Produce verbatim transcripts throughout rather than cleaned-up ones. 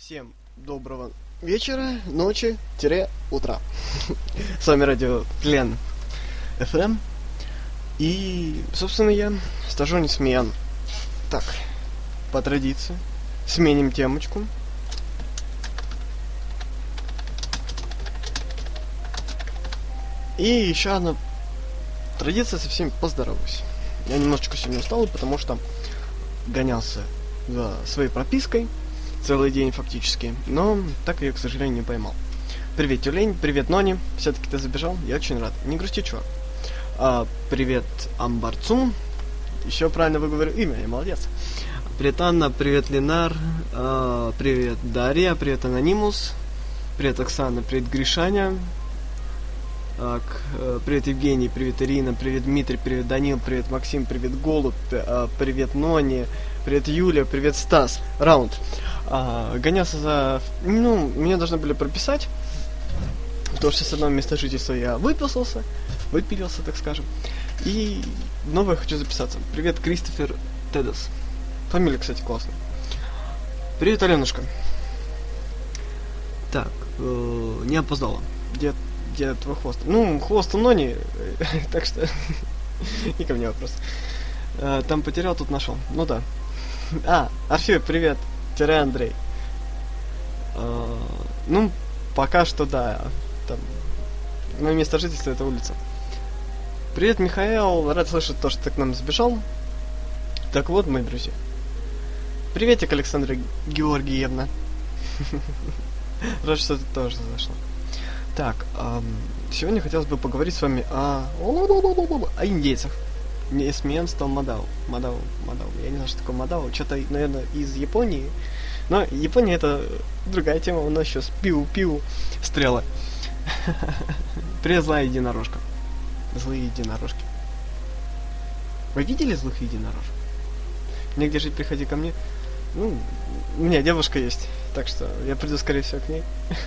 Всем доброго вечера, ночи, тире, утра. С вами радио Тлен эф эм. И, собственно, я, стажёр Смеян. Так, по традиции, сменим темочку. И еще одна традиция, со всеми поздороваюсь. Я немножечко сегодня устал, потому что гонялся за своей пропиской целый день фактически, но так я, к сожалению, не поймал. Привет, Тюлень, привет, Нони, все-таки ты забежал, я очень рад. Не грусти, чувак. А, привет, Амбарцум, еще правильно выговорю имя, я молодец. Привет, Анна, привет, Ленар, а, привет, Дарья, привет, Анонимус, привет, Оксана, привет, Гришаня. Так, привет, Евгений, привет, Ирина, привет, Дмитрий, привет, Данил, привет, Максим, привет, Голубь, привет, Нони, привет, Юля, привет, Стас. Раунд. А, гонялся за... Ну, меня должны были прописать, потому что с одного места жительства я выписался, выпилился, так скажем. И новое хочу записаться. Привет, Кристофер Тедос. Фамилия, кстати, классная. Привет, Аленушка. Так, э, не опоздала. Где Где твой хвост? Ну, хвост у Нони, так что и ко мне вопрос. А, там потерял, тут нашел. Ну да. А, Орфей, привет. Тире Андрей. А, ну, пока что да. Там мое место жительства — это улица. Привет, Михаил. Рад слышать то, что ты к нам сбежал. Так вот, мои друзья. Приветик, Александра Георгиевна. Рад, что ты тоже зашла. Так, эм, сегодня хотелось бы поговорить с вами о, о индейцах. Не Смеян стал Мадау. Мадау, Мадау. Я не знаю, что такое Мадау. Что-то, наверное, из Японии. Но Япония — это другая тема. У нас сейчас пиу-пиу стрелы. Привет, злая единорожка. Злые единорожки. Вы видели злых единорожек? Негде жить, приходи ко мне. Ну, у меня девушка есть, так что я приду, скорее всего, к ней.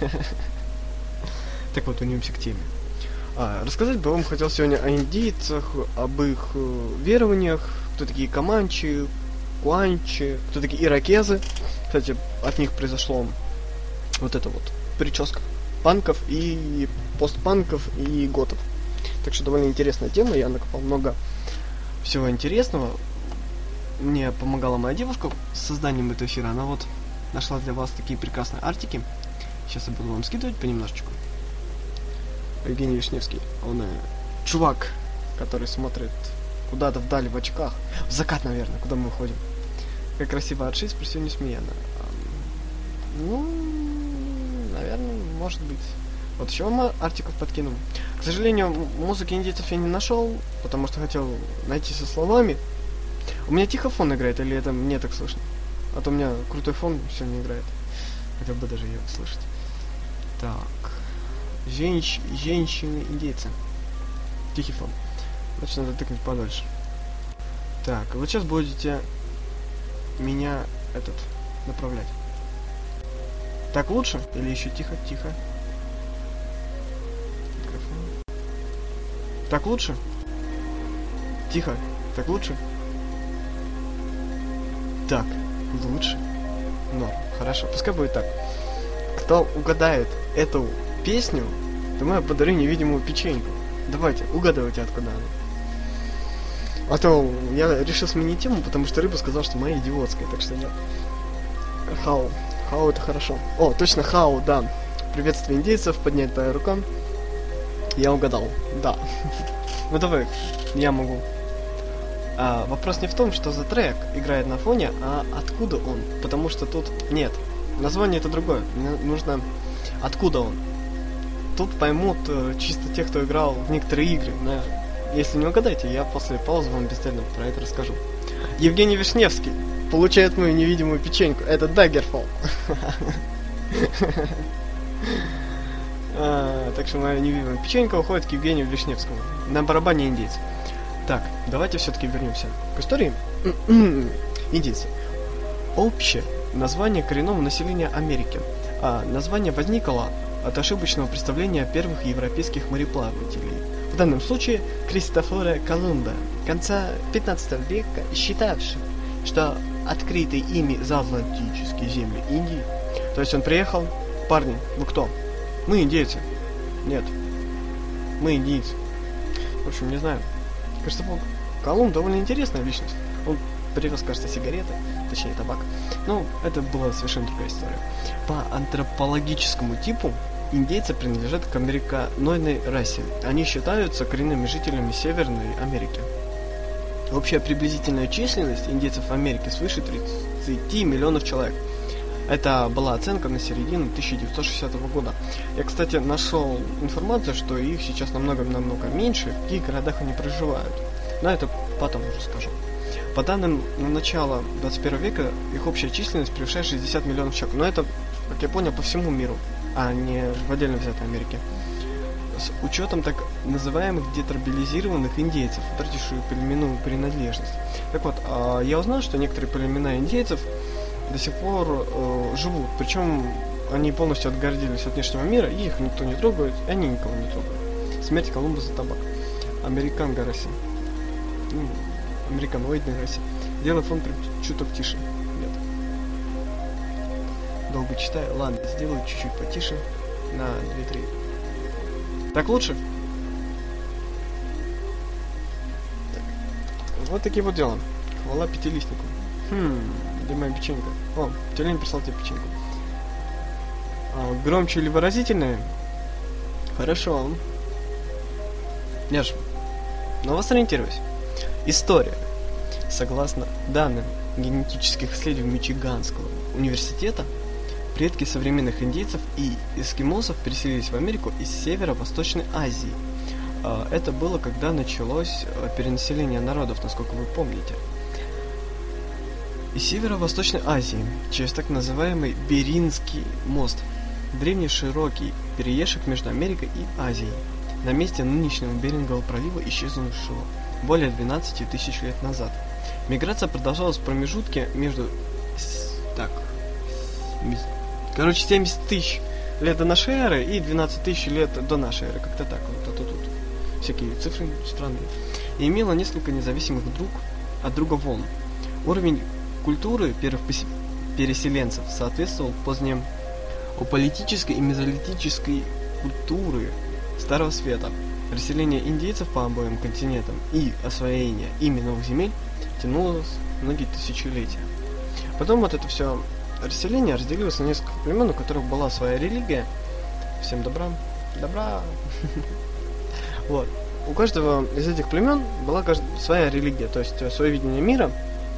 Так вот, вернемся к теме. А, рассказать бы вам хотел сегодня о индейцах, об их э, верованиях, кто такие команчи, куанчи, кто такие иракезы. Кстати, от них произошло вот это вот прическа панков и постпанков и готов. Так что довольно интересная тема, я накопал много всего интересного. Мне помогала моя девушка с созданием этого эфира, она вот нашла для вас такие прекрасные артики. Сейчас я буду вам скидывать понемножечку. Евгений Вишневский, он э, чувак, который смотрит куда-то вдали в очках. В закат, наверное, куда мы выходим. Как красиво отшить, спросил не Смеяна. Ну, наверное, может быть. Вот еще вам артиков подкинул. К сожалению, музыки индейцев я не нашел, потому что хотел найти со словами. У меня тихо фон играет, или это мне так слышно? А то у меня крутой фон сегодня играет. Хотел бы даже ее слышать. Так. Женщ... Женщины-индейцы. Тихий фон. Значит, надо тыкнуть подольше. Так, вот сейчас будете меня этот направлять. Так лучше? Или еще тихо-тихо? Микрофон. Так лучше? Тихо. Так лучше? Так, лучше. Ну, хорошо, пускай будет так. Кто угадает эту песню, то я подарю невидимую печеньку. Давайте, угадывайте, откуда она. А то я решил сменить тему, потому что рыба сказала, что моя идиотская, так что я... Хау. Хау — это хорошо. О, точно, хау, да. Приветствие индейцев, поднять твоя рука. Я угадал, да. Ну давай, я могу. А, вопрос не в том, что за трек играет на фоне, а откуда он. Потому что тут нет. Название — это другое. Мне нужно... Откуда он? Тут поймут э, чисто те, кто играл в некоторые игры. Но если не угадаете, я после паузы вам бесцельно про это расскажу. Евгений Вишневский получает мою невидимую печеньку. Это Daggerfall. Так что моя невидимая печенька уходит к Евгению Вишневскому. На барабане индейцев. Так, давайте все-таки вернемся к истории. Индейцы. Общее название коренного населения Америки. А название возникло от ошибочного представления первых европейских мореплавателей. В данном случае Кристофора Колумба, конца пятнадцатого века, считавших, что открытые ими заатлантические земли Индии То есть он приехал, парни, вы кто? Мы индейцы. Нет. Мы индейцы. В общем, не знаю. Кристофор Колумб довольно интересная личность. Он привез, кажется, сигареты, точнее табак. Но это была совершенно другая история. По антропологическому типу индейцы принадлежат к американоидной расе. Они считаются коренными жителями Северной Америки. Общая приблизительная численность индейцев в Америке свыше тридцати миллионов человек. Это была оценка на середину тысяча девятьсот шестидесятого года. Я, кстати, нашел информацию, что их сейчас намного-намного меньше, в каких городах они проживают. Но это потом уже скажу. По данным на начало двадцать первого века, их общая численность превышает шестьдесят миллионов человек. Но это, как я понял, по всему миру, а не в отдельно взятой Америке. С учетом так называемых детрибализированных индейцев, утративших племенную принадлежность. Так вот, я узнал, что некоторые племена индейцев до сих пор э, живут, причем они полностью отгородились от внешнего мира, и их никто не трогает, и они никого не трогают. Смерть Колумба за табак. Американга расе. Ну, американоидной расе. Делай фон чуток тише. Нет. Долго читаю. Ладно, сделаю чуть-чуть потише. На две-три. Так лучше? Так. Вот такие вот дела. Хвала пятилистнику. Хм, где моя печенька? О, Тюлень прислал тебе печеньку. А, громче или выразительнее? Хорошо. Я ж на вас ориентируюсь. История. Согласно данным генетических исследований Мичиганского университета, предки современных индейцев и эскимосов переселились в Америку из Северо-Восточной Азии. Это было, когда началось перенаселение народов, насколько вы помните. Из Северо-Восточной Азии через так называемый Беринский мост, древний широкий переезд между Америкой и Азией, на месте нынешнего Берингового пролива, исчезнувшего более двенадцати тысяч лет назад. Миграция продолжалась в промежутке между... Так... Короче, семьдесят тысяч лет до нашей эры и двенадцать тысяч лет до нашей эры. Как-то так. Вот это тут. Всякие цифры странные. И имела несколько независимых друг от друга волн. Уровень культуры первых переселенцев соответствовал поздним у политической и мезолитической культуры Старого Света. Расселение индейцев по обоим континентам и освоение ими новых земель тянулось многие тысячелетия. Потом вот это все расселение разделилось на несколько племен, у которых была своя религия. Всем добра. Добра. Вот. У каждого из этих племен была своя религия, то есть свое видение мира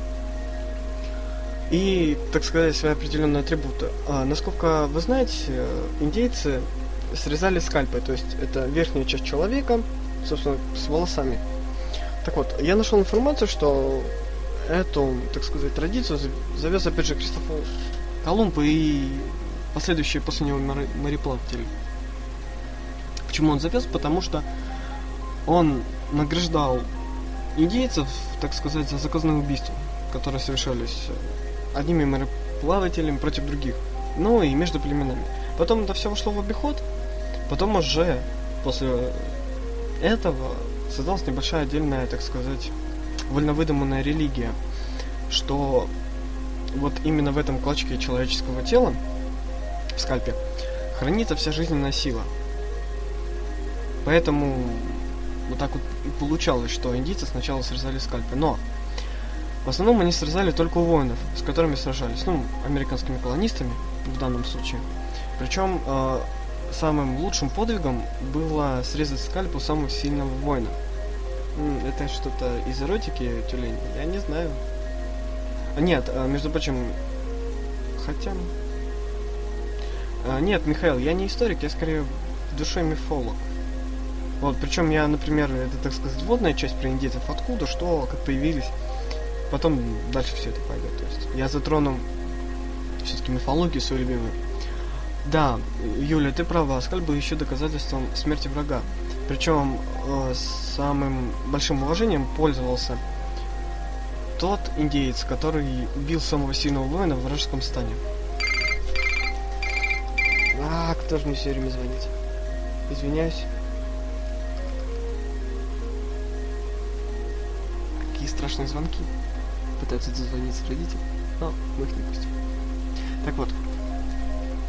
и, так сказать, свои определенные атрибуты. А, насколько вы знаете, индейцы срезали скальпой, то есть это верхняя часть человека, собственно, с волосами. Так вот, я нашел информацию, что эту, так сказать, традицию завез, опять же, Кристофор Колумб и последующие после него мореплаватели. Почему он завез? Потому что он награждал индейцев, так сказать, за заказные убийства, которые совершались одними мореплавателями против других, ну и между племенами. Потом это все вошло в обиход, потом уже после этого создалась небольшая отдельная, так сказать, вольновыдуманная религия, что вот именно в этом клочке человеческого тела, в скальпе, хранится вся жизненная сила. Поэтому вот так вот и получалось, что индийцы сначала срезали скальпы. Но в основном они срезали только у воинов, с которыми сражались, ну, американскими колонистами в данном случае. Причем э, самым лучшим подвигом было срезать скальп у самого сильного воина. М, это что-то из эротики, Тюлень? Я не знаю. А, нет, э, между прочим, хотя... Э, нет, Михаил, я не историк, я скорее в душе мифолог. Вот, причем я, например, это, так сказать, вводная часть про индейцев, откуда, что, как появились. Потом дальше все это пойдет. То есть я затрону все-таки мифологию свою любимую. Да, Юля, ты права, скальп был еще доказательством смерти врага. Причем э, самым большим уважением пользовался тот индеец, который убил самого сильного воина в вражеском стане. А, кто же мне все время звонит? Извиняюсь. Какие страшные звонки. Пытаются дозвониться родители, но мы их не пустим. Так вот,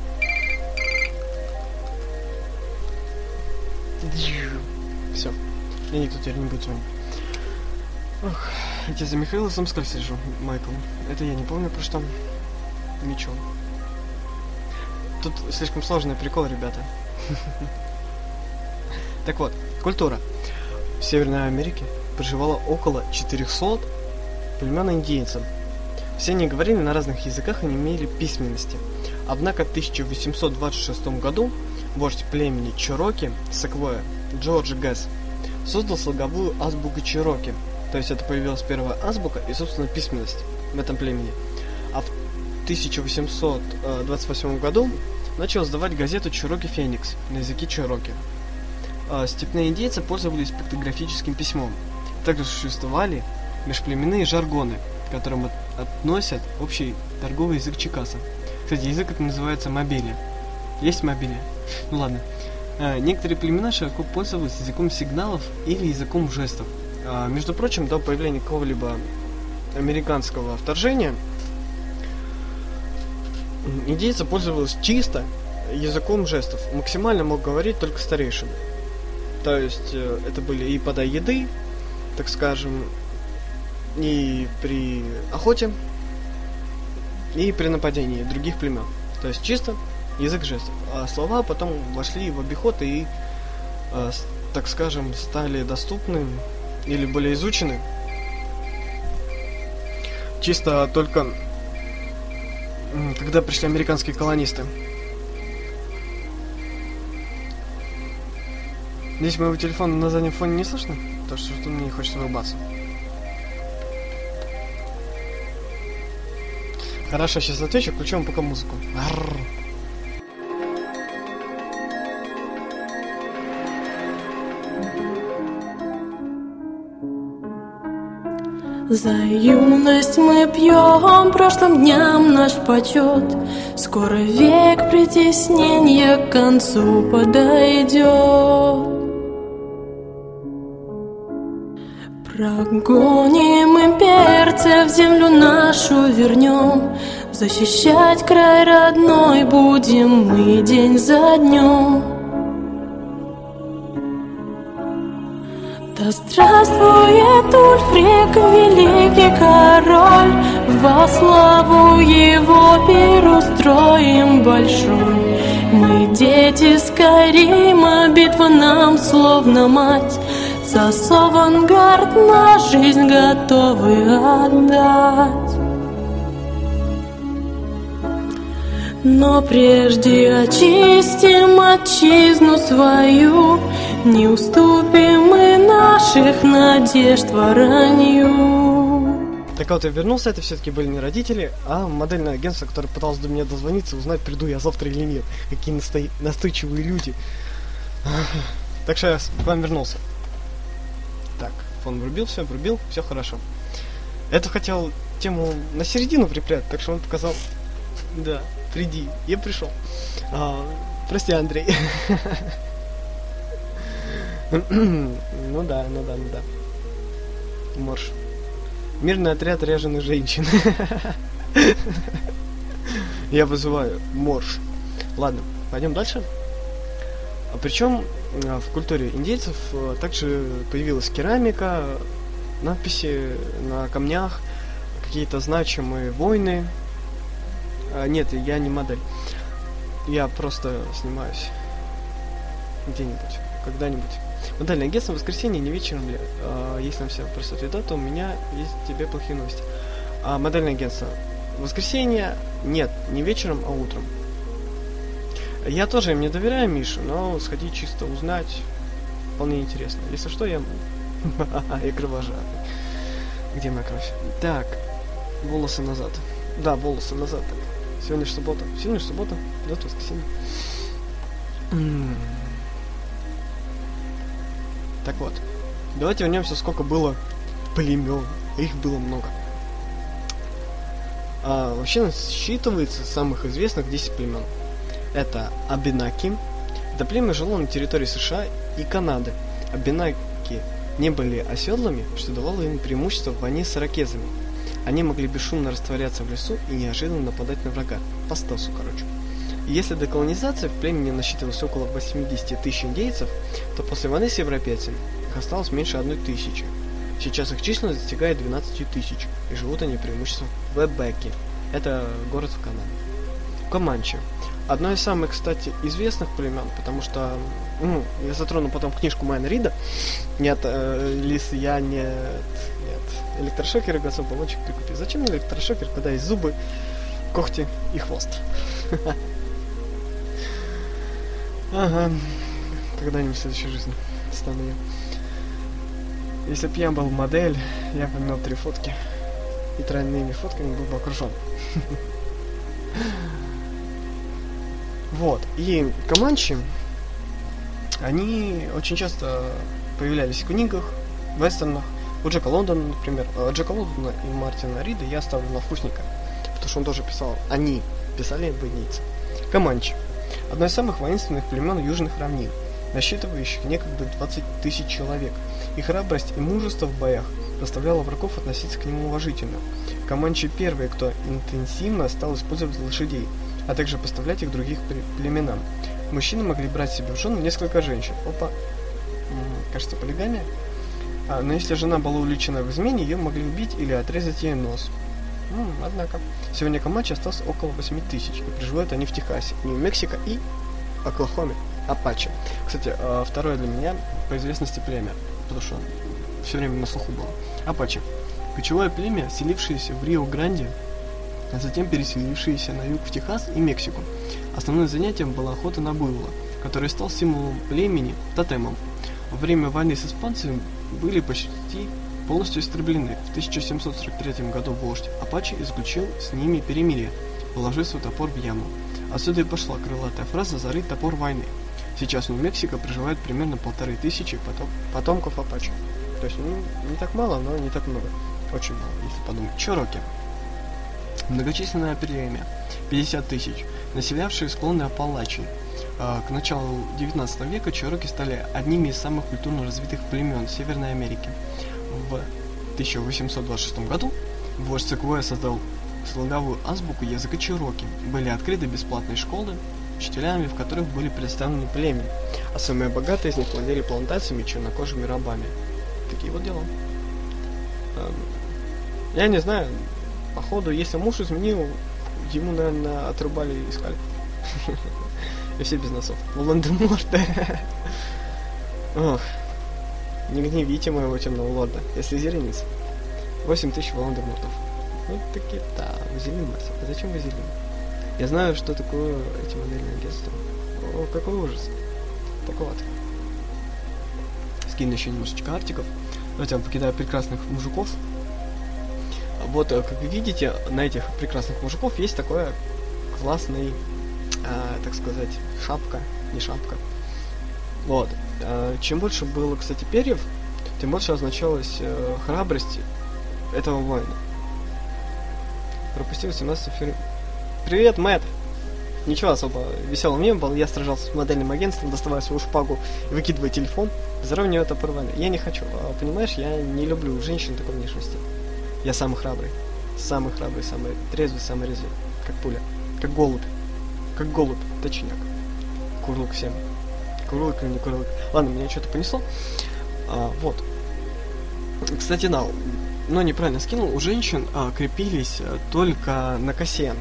И никто теперь не будет звонить. Ох, я за Михаила Самскаль сижу, Майкл. Это я не помню про что. Ничего. Тут слишком сложный прикол, ребята. Так вот, культура. В Северной Америке проживало около четырехсот племен индейцев. Все они говорили на разных языках и не имели письменности. Однако в тысяча восемьсот двадцать шестом году вождь племени Чероки Секвоя Джордж Гэс создал слоговую азбуку Чероки. То есть это появилась первая азбука и, собственно, письменность в этом племени. А в тысяча восемьсот двадцать восьмом году начал издавать газету Чероки Феникс на языке Чероки. Степные индейцы пользовались пиктографическим письмом. Также существовали межплеменные жаргоны, к которым от- относят общий торговый язык Чикаса. Кстати, язык это называется мобилия. Есть мобилия? Ну ладно. А, некоторые племена широко пользовались языком сигналов или языком жестов. А, между прочим, до появления какого-либо американского вторжения индейцы пользовались чисто языком жестов. Максимально мог говорить только старейшин. То есть э, это были и подай еды, так скажем, и при охоте, и при нападении других племен. То есть чисто язык жестов. А слова потом вошли в обиход и, э, с, так скажем, стали доступны или более изучены чисто только м, когда пришли американские колонисты. Здесь моего телефона на заднем фоне не слышно, потому что что-то мне не хочется вырубаться. Хорошо, сейчас отвечу, включим пока музыку. Арррр. За юность мы пьем, прошлым дням наш почет. Скоро век притеснения к концу подойдет. Прогоним имперцев, землю нашу вернем. Защищать край родной будем мы день за днем. Да здравствует Ульфрик, великий король, во славу его пир устроим большой. Мы дети Скайрима, битва нам словно мать, за Совангард на жизнь готовы отдать. Но прежде очистим отчизну свою, не уступим мы наших надежд воронью. Так вот, я вернулся, это все-таки были не родители, а модельное агентство, которое пыталось до меня дозвониться, узнать, приду я завтра или нет. Какие насто... настойчивые люди. Так что я к вам вернулся. Так, фон врубил, все, врубил, все хорошо. Это хотел тему на середину припрятать, так что он показал, да, приди, я пришел. А, прости, Андрей. Ну да, ну да, ну да. Морж. Мирный отряд ряженых женщин. Я вызываю морж. Ладно, пойдем дальше. А причем в культуре индейцев также появилась керамика, надписи на камнях, какие-то значимые войны. А, нет, я не модель. Я просто снимаюсь где-нибудь, когда-нибудь. Модельное агентство в воскресенье, не вечером ли? А, если нам все просто ответят, то у меня есть тебе плохие новости. А модельное агентство в воскресенье нет, не вечером, а утром. Я тоже им не доверяю, Миша, но сходить чисто узнать вполне интересно. Если что, я... я кровожадный. Где моя кровь? Так, волосы назад. Да, волосы назад. Сегодня же суббота. Сегодня же суббота, завтра воскресенье. Так вот, давайте вернемся, сколько было племен. Их было много. А, вообще насчитывается самых известных десять племен. Это Абенаки. Это племя жило на территории США и Канады. Абенаки не были оседлыми, что давало им преимущество в войне с иракезами. Они могли бесшумно растворяться в лесу и неожиданно нападать на врага. По стелсу, короче. И если до колонизации в племени насчитывалось около восемьдесят тысяч индейцев, то после войны с европейцами их осталось меньше одной тысячи. Сейчас их численность достигает двенадцать тысяч, и живут они преимущественно в Квебеке. Это город в Канаде. Команчи. Одно из самых, кстати, известных племен, потому что, ну, я затрону потом книжку Майна Рида. Нет, э, Лис, я нет, нет. Электрошокеры готов баллончик прикупить. Зачем мне электрошокер, когда есть зубы, когти и хвост? Ага. Когда-нибудь в следующей жизни стану я. Если б я был модель, я бы имел три фотки. И тройными фотками был бы окружен. Вот. И команчи, они очень часто появлялись в книгах, вестернах. У Джека Лондона, например. Джека Лондона и Мартина Рида я ставлю на вкусника. Потому что он тоже писал, они писали бойницы. Команчи. Одно из самых воинственных племен южных равнин, насчитывающих некогда двадцать тысяч человек. И храбрость, и мужество в боях заставляло врагов относиться к нему уважительно. Команчи первые, кто интенсивно стал использовать лошадей, а также поставлять их других племенам. Мужчины могли брать себе в жены несколько женщин. Опа, М-м, кажется, полигамия. А, но если жена была увлечена в измене, ее могли убить или отрезать ей нос. М-м, однако, сегодня команчи осталось около восемь тысяч, и проживают они в Техасе, Нью-Мексико и Оклахоме. Апачи. Кстати, второе для меня по известности племя, потому что все время на слуху было. Апачи. Кочевое племя, селившееся в Рио-Гранде, а затем переселившееся на юг в Техас и Мексику. Основным занятием была охота на буйвола, который стал символом племени, тотемом. Во время войны с испанцами были почти полностью истреблены. В тысяча семьсот сорок третьем году вождь Апачи заключил с ними перемирие, положив свой топор в яму. Отсюда и пошла крылатая фраза «зарыть топор войны». Сейчас в Нью-Мексико проживает примерно полторы тысячи потом, потомков Апачи. То есть, ну, не так мало, но не так много. Очень мало, если подумать. Чироки. Многочисленное племя. пятьдесят тысяч. Населявшие склоны Апалачи. К началу девятнадцатого века чироки стали одними из самых культурно развитых племен Северной Америки. В тысяча восемьсот двадцать шестом году вождь Секвойя создал слоговую азбуку языка чироки. Были открыты бесплатные школы, учителями, в которых были представлены племя, а самые богатые из них владели плантациями и чернокожими рабами. Такие вот дела. Я не знаю, походу, если муж изменил, ему, наверное, отрубали и скальп. И все без носов. Волан-де-Морта. Ох, не гневите моего темного лорда, если зеленец. восемь тысяч Волан-де-Мортов. Вот такие, да, вазелин, Марсик. А зачем вазелин? Я знаю, что такое эти модельные агентства. О, какой ужас. Так вот. Скину еще немножечко артиков. Давайте я вам покидаю прекрасных мужиков. Вот, как вы видите, на этих прекрасных мужиков есть такой классный, а, так сказать, шапка, не шапка. Вот. А, чем больше было, кстати, перьев, тем больше означалось а, храбрость этого воина. Пропустил семнадцатый фильм. Привет, Мэтт! Ничего особо веселого не было. Я сражался с модельным агентством, доставая свою шпагу и выкидывая телефон. Здоровье это порвали. Я не хочу. А, понимаешь, я не люблю женщин такой внешности. Я самый храбрый. Самый храбрый, самый трезвый, самый резвый. Как пуля. Как голубь. Как голубь. Точняк. Курлык всем. Курлык или не курлык. Ладно, меня что-то понесло. А, вот. Кстати, да. Но неправильно скинул. У женщин а, крепились а, только на косе.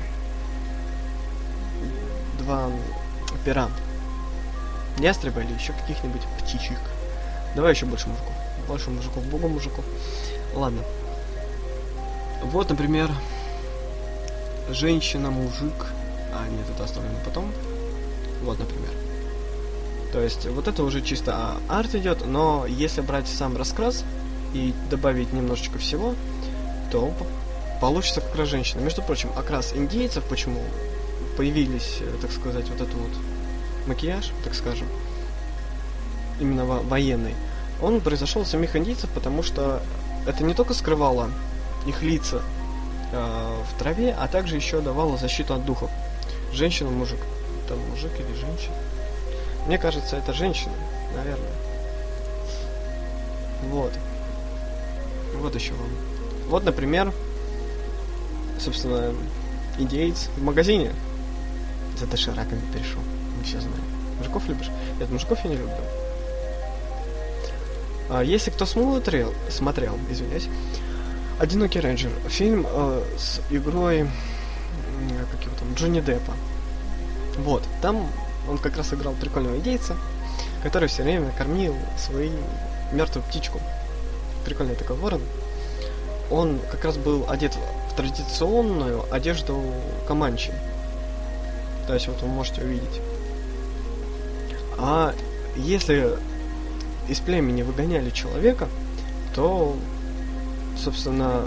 Два пера. Ястреба или еще каких-нибудь птичек. Давай еще больше мужиков. Больше мужиков, богу мужиков. Ладно. Вот, например, женщина-мужик. А, нет, это оставлено потом. Вот, например. То есть, вот это уже чисто арт идет, но если брать сам раскрас и добавить немножечко всего, то получится как раз женщина. Между прочим, окрас индейцев, почему появились, так сказать, вот этот вот макияж, так скажем, именно во- военный, он произошел от самих индейцев, потому что это не только скрывало их лица э, в траве, а также еще давало защиту от духов. Женщина, мужик. Это мужик или женщина? Мне кажется, это женщина, наверное. Вот. Вот еще вам. Вот, например, собственно, индеец в магазине за дошираками перешел. Мы все знаем. Мужиков любишь? Нет, мужиков я не люблю. А, если кто смотрел, смотрел, извиняюсь, «Одинокий рейнджер», фильм э, с игрой, э, как его там, Джонни Деппа. Вот, там он как раз играл прикольного индейца, который все время кормил свою мертвую птичку. Прикольный такой ворон. Он как раз был одет в традиционную одежду команчи. То есть вот вы можете увидеть. А если из племени выгоняли человека, то, собственно,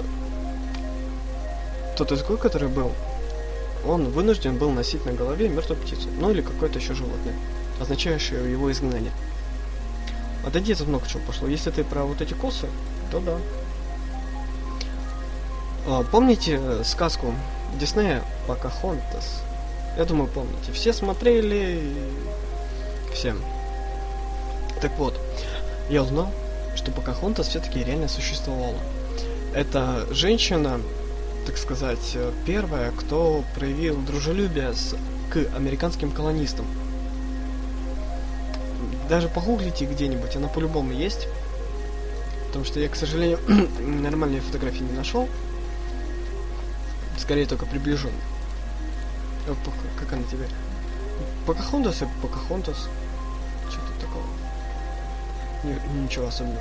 тот изгой, который был, он вынужден был носить на голове мертвую птицу, ну или какое-то еще животное, означающее его изгнание. А да где тут много чего пошло. Если ты про вот эти косы, то да. А, помните сказку Диснея «Покахонтас»? Я думаю, помните. Все смотрели. Всем. Так вот, я узнал, что Покахонтас все-таки реально существовала. Это женщина, так сказать, первая, кто проявил дружелюбие с, к американским колонистам. Даже погуглите где-нибудь, она по-любому есть. Потому что я, к сожалению, нормальные фотографии не нашел. Скорее только приближен. Как она тебе? Покахонтас и Покахонтас. Что-то такого. Ничего особенного.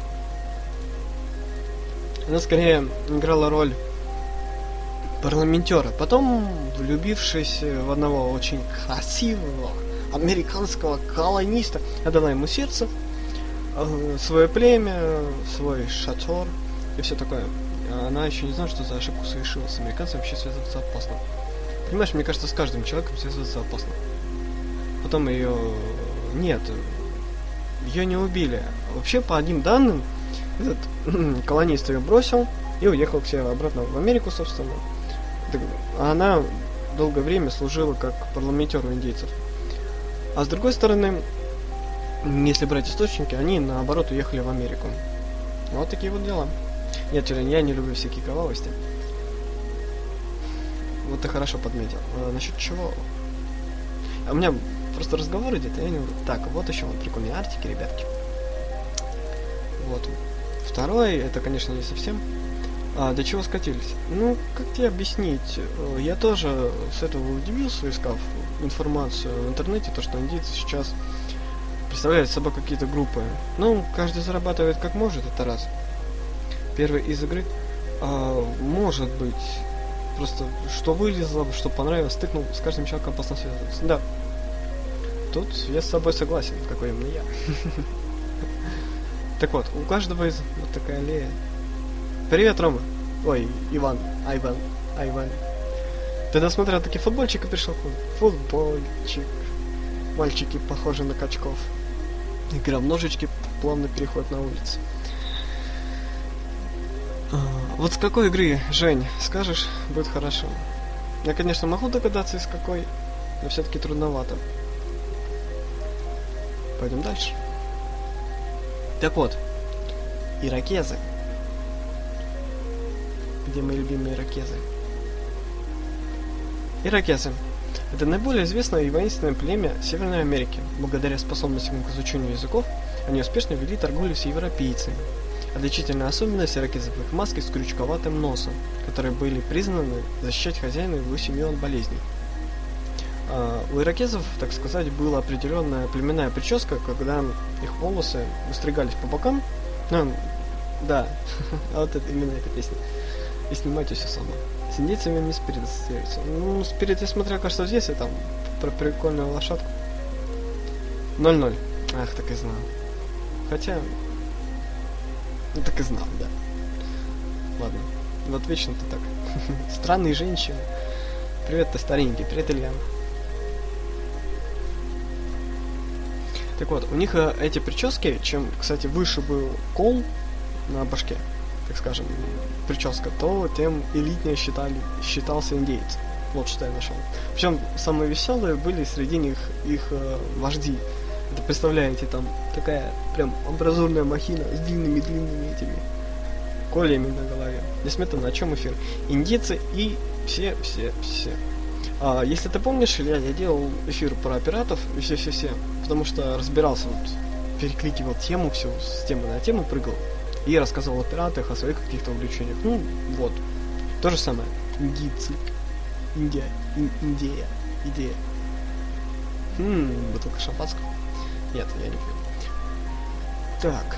Она скорее играла роль парламентера. Потом, влюбившись в одного очень красивого американского колониста, отдала ему сердце, свое племя, свой шатер и все такое. Она еще не знала, что за ошибку совершила. С американцами вообще связываться опасно. Понимаешь, мне кажется, с каждым человеком связываться опасно. Потом ее... Нет, ее не убили. Вообще, по одним данным, этот колонист ее бросил и уехал к себе обратно в Америку, собственно. А она долгое время служила как парламентер у индейцев. А с другой стороны, если брать источники, они наоборот уехали в Америку. Вот такие вот дела. Нет, я не люблю всякие кровавости. Вот ты хорошо подметил. А, насчет чего? А у меня просто разговор идет, я не... Так, вот еще вот прикольные артики, ребятки. Вот. Второй, это, конечно, не совсем. А, до чего скатились? Ну, как тебе объяснить? Я тоже с этого удивился, искав информацию в интернете, то, что индийцы сейчас представляют собой какие-то группы. Ну, каждый зарабатывает как может, это раз. Первый из игры. А, может быть, просто что вылезло, что понравилось, тыкнул, с каждым человеком опасно связываться. Да. Тут я с собой согласен, какой именно я. Так вот, у каждого из... Вот такая аллея. Привет, Рома. Ой, Иван. Айван. Айван. Ты досмотрел таки футбольчик и пришел? Футбольчик. Мальчики похожи на качков. Игра в ножички, плавный переход на улицу. А, вот с какой игры, Жень, скажешь, будет хорошо. Я, конечно, могу догадаться, из какой, но все-таки трудновато. Пойдем дальше. Так вот, ирокезы. Где мои любимые ирокезы? Ирокезы. Это наиболее известное и воинственное племя Северной Америки. Благодаря способностям к изучению языков, они успешно вели торговлю с европейцами. Отличительная особенность ирокезов их маски с крючковатым носом, которые были признаны защищать хозяина и его семью от болезней. А, у ирокезов, так сказать, была определенная племенная прическа, когда их волосы выстригались по бокам. Ну, да, а вот это именно эта песня. И снимайте все сама. С индейцами не Спирит ассоциируется. Ну, Спирит я смотрел, кажется, здесь, и там про прикольную лошадку. ноль ноль. Ах, так и знал. Хотя... Ну, так и знал, да. Ладно. Вот вечно ты так. Странные женщины. Привет, ты старенький. Привет, Илья. Так вот, у них э, эти прически, чем, кстати, выше был кол на башке, так скажем, прическа, то тем элитнее считали, считался индейец. Вот что я нашел. Причем самые веселые были среди них их э, вожди. Это, представляете, там такая прям амбразурная махина с длинными-длинными этими кольями на голове. Несмотря на чем эфир. Индейцы и все-все-все. А, если ты помнишь, Илья, я делал эфир про пиратов и все-все-все, потому что разбирался вот перекликивал тему, всю с темы на тему прыгал и рассказывал о пиратах, о своих каких-то увлечениях. Ну, вот. То же самое. Индийцы. Индия. Ин- Индия. Идея. Хм, бутылка шампанского. Нет, я не пью. Так.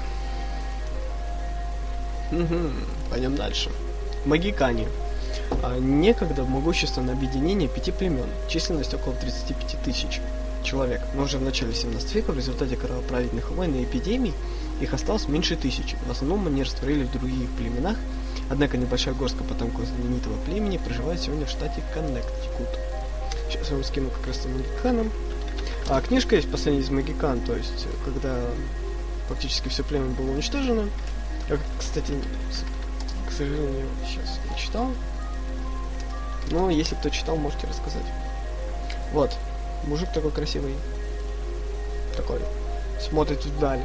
Угу. Пойдем дальше. Магикане. А, некогда могущественное объединение пяти племен. Численность около тридцати пяти тысяч человек. Но уже в начале семнадцатого века в результате кровопролитных войн и эпидемий их осталось меньше тысячи. В основном они растворились в других племенах, однако небольшая горстка потомков знаменитого племени проживает сегодня в штате Коннектикут. Сейчас я вам скину как раз магиканам. А книжка есть «Последний из магикан», то есть когда фактически все племя было уничтожено. Я, кстати, к сожалению, сейчас не читал. Но если кто читал, можете рассказать. Вот. Мужик такой красивый. Такой. Смотрит вдаль.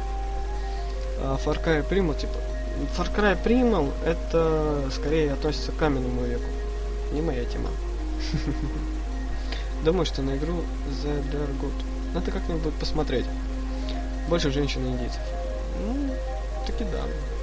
А Far Cry Primal, типа. Far Cry Primal это скорее относится к каменному веку. Не моя тема. Думаю, что на игру The Dare Good. Надо как-нибудь посмотреть. Больше женщин и индейцев. Ну, таки да.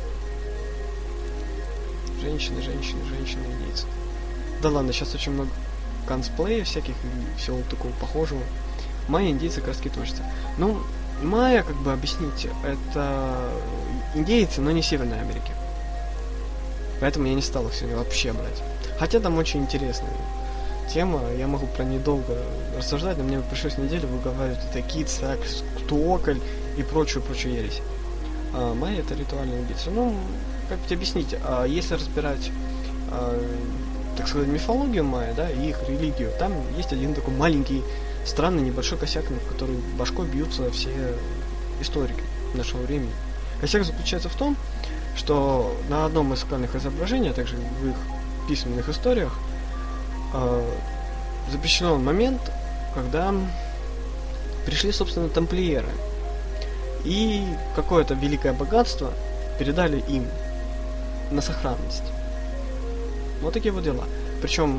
Женщины, женщины, женщины, индейцы. Да ладно, сейчас очень много консплеев всяких и всего такого похожего. Майя, индейцы, краски творчества. Ну, майя, как бы объясните, это индейцы, но не Северной Америки. Поэтому я не стал их сегодня вообще брать. Хотя там очень интересная тема, я могу про нее долго рассуждать, но мне пришлось неделю выговаривать это Кицак, Ктуокль и прочую-прочую ересь. А майя это ритуальные убийцы. Ну, как тебе объяснить, а если разбирать, а, так сказать, мифологию майя, да, и их религию, там есть один такой маленький, странный, небольшой косяк, в который башкой бьются все историки нашего времени. Косяк заключается в том, что на одном из скальных изображений, а также в их письменных историях, э, запрещен момент, когда пришли, собственно, тамплиеры. И какое-то великое богатство передали им на сохранность. Вот такие вот дела. Причем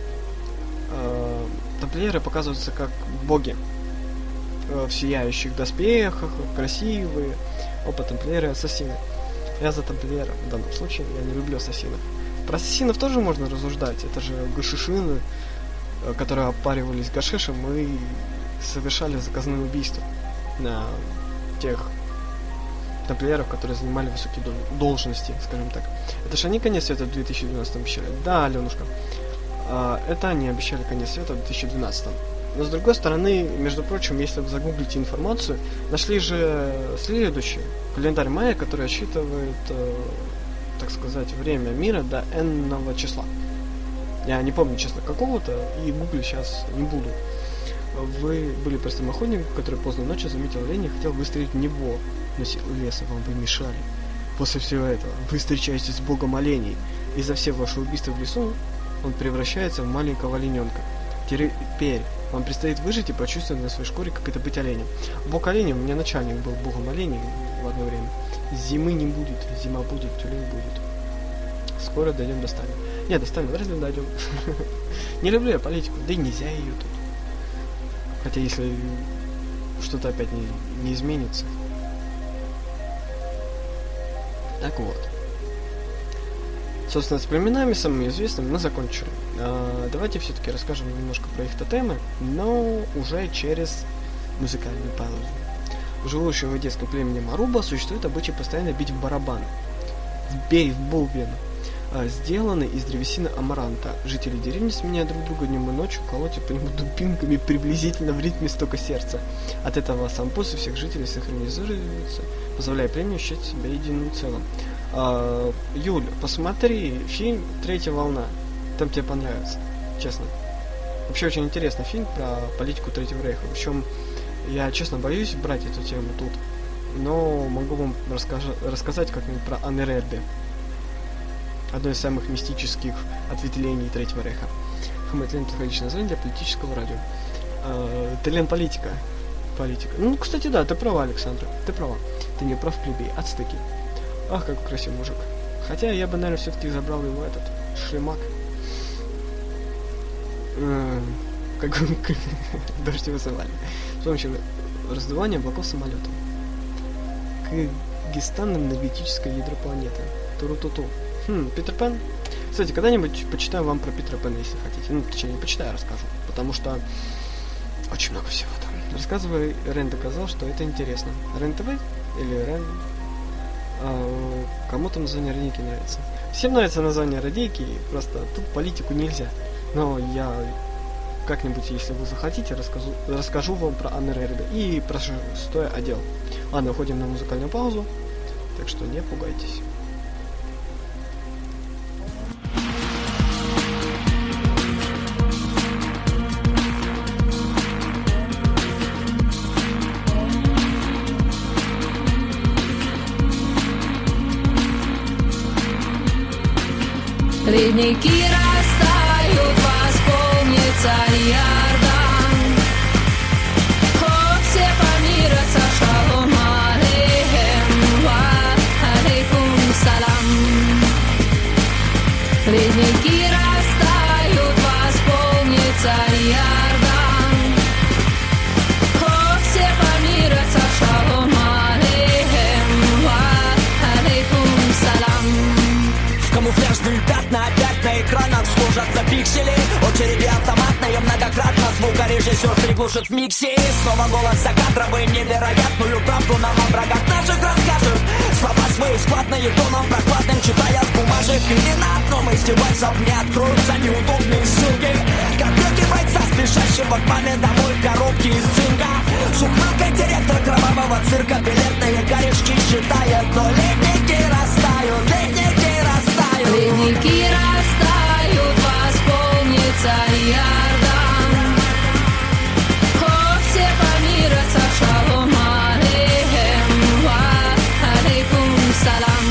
э, тамплиеры показываются как боги э, в сияющих доспехах, красивые. Опа, тамплиеры, ассасины. Я за тамплиера в данном случае, я не люблю ассасинов. Про ассасинов тоже можно рассуждать. Это же гашишины, э, которые опаривались гашишем и совершали заказные убийства на тех тамплиеров, которые занимали высокие дол- должности, скажем так. Это же они конец света в две тысячи двенадцатом обещали. Да, Аленушка. А, это они обещали конец света в две тысячи двенадцатом. Но с другой стороны, между прочим, если вы загуглите информацию, нашли же следующий календарь майя, который отсчитывает, э, так сказать, время мира до n-ного числа. Я не помню, честно, какого-то, и гуглить сейчас не буду. Вы были простым охотником, который поздно ночью заметил оленя и хотел выстрелить в него, но силы леса вам бы мешали. После всего этого вы встречаетесь с богом оленей, и за все ваши убийства в лесу он превращается в маленького олененка. Теперь вам предстоит выжить и почувствовать на своей шкуре, как это быть оленем. Бог оленей, у меня начальник был богом оленей в одно время. Зимы не будет, зима будет, тюлень будет. Скоро дойдем до Сталина. Нет, до Сталина вряд ли дойдем. Не люблю я политику, да и нельзя ее тут. Хотя если что-то опять не, не изменится. Так вот. Собственно, с племенами самыми известными мы закончили. А, давайте все-таки расскажем немножко про их тотемы, но уже через музыкальную паузу. В живущем в одесском племени Маруба существует обычай постоянно бить в барабан. В бей в бубен. Сделаны из древесины амаранта. Жители деревни, сменяя друг друга днем и ночью, колотят по нему дубинками приблизительно в ритме стука сердца. От этого сам пульс у всех жителей синхронизируется, позволяя племени ощущать себя единым целым. А, Юль, посмотри фильм «Третья волна». Там тебе понравится, честно. Вообще очень интересный фильм про политику Третьего Рейха. Причем я, честно, боюсь брать эту тему тут, но могу вам расскажа- рассказать как-нибудь про Анерербе. Одно из самых мистических ответвлений Третьего Рейха. Хмэтлен — подходящее название для политического радио. Э, Телен политика. Политика. Ну, кстати, да, ты права, Александра. Ты права. Ты не прав, плебей. Ацтеки. Ах, какой красивый мужик. Хотя я бы, наверное, все-таки забрал его этот шлемак. Э, как дождь вызывали. С помощью раздувания облаков самолетом. Кыргызстан — энергетическое ядро планеты. Туру-ту-ту. Хм, Питер Пен? Кстати, когда-нибудь почитаю вам про Питера Пена, если хотите. Ну, точнее, не почитаю, расскажу. Потому что очень много всего там. Рассказывая, Рен доказал, что это интересно. Рен-ТВ или Рен? А, кому-то название радийки нравится. Всем нравится название радийки, просто тут политику нельзя. Но я как-нибудь, если вы захотите, расскажу, расскажу вам про Аннерербе и про шестой отдел. Ладно, уходим на музыкальную паузу, так что не пугайтесь. Ледники растают, вспомнится Иордан. О, все помирятся, шалом алейхим, ва алейкум салам. Ледники растают, вспомнится Иордан. О, все помирятся, шалом алейхим, ва алейкум салам. Камуфляжные пятна опять на экранах служатся пиксели. Очереди автоматные многократно звукорежиссер приглушит в миксе. И снова голос за кадром и невероятную правду нам о врагах наших расскажет. Слова свои складные тоном прохладным, читая с бумажек. И ни на одном из девайсов не откроются неудобные ссылки. Как руки бойца, спешащего к маме домой в коробке из цинка. С ухмылкой директор кровавого цирка билетные корешки считает. Но ледники растают, ледники растают. Ледники растают, вспомнится Иордан. О, все помирятся, шалом алейхим, ва алейкум салам.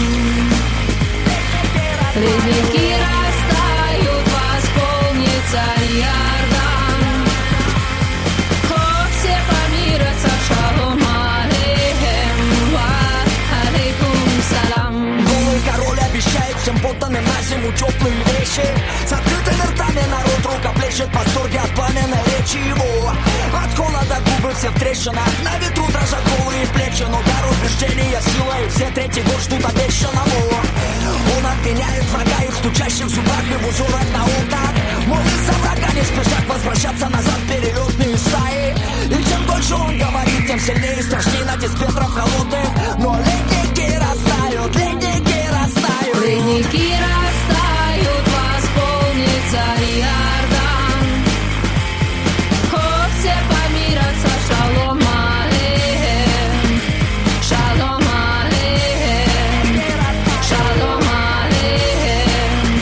Ледники растают, вспомнится Иордан. О, все помирятся, шалом алейхим, ва алейкум салам. Голый король обещает всем подданным на зиму теплые вещи. С открытыми ртами народ рукоплещет в восторге от пламенной речи его. От холода губы все в трещинах, на ветру дрожат голые плечи. Но дар убеждения сила, и все третий год ждут обещанного. Он обвиняет врага их в стучащих в зубах и в узорах на окнах. Мол, из-за врага не спешат возвращаться назад перелетные стаи. И чем дольше он говорит, тем сильнее и страшнее натиск ветров холодных. Но ледники растают, ледники растают. Ледники растают, вспомнится Иордан. О, все помирятся, шалом алейхим, шалом алейхим, шалом алейхим.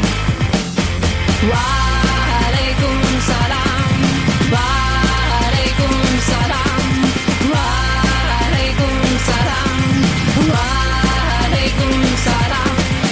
Ва алейкум салам, ва алейкум салам, ва алейкум салам, ва алейкум салам.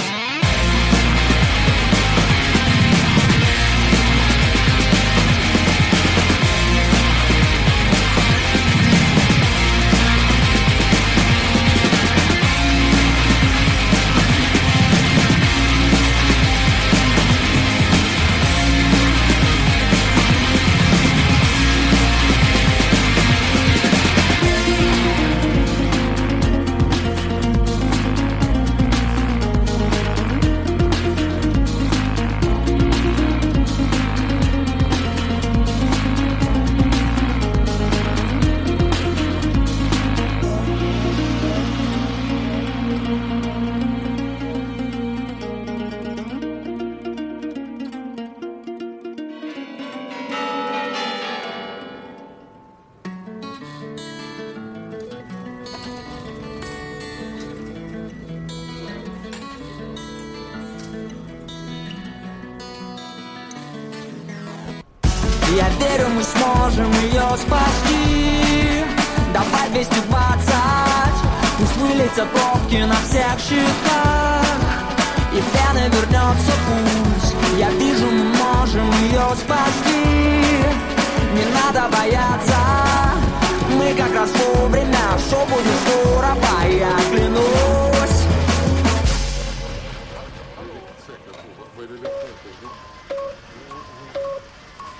Я верю, мы сможем ее спасти. Давай двести двадцать. Пусть выльются пробки на всех щеках, и пьяный вернется пусть. Я вижу, мы можем ее спасти. Не надо бояться, мы как раз вовремя. Шоу будет скоро, я клянусь.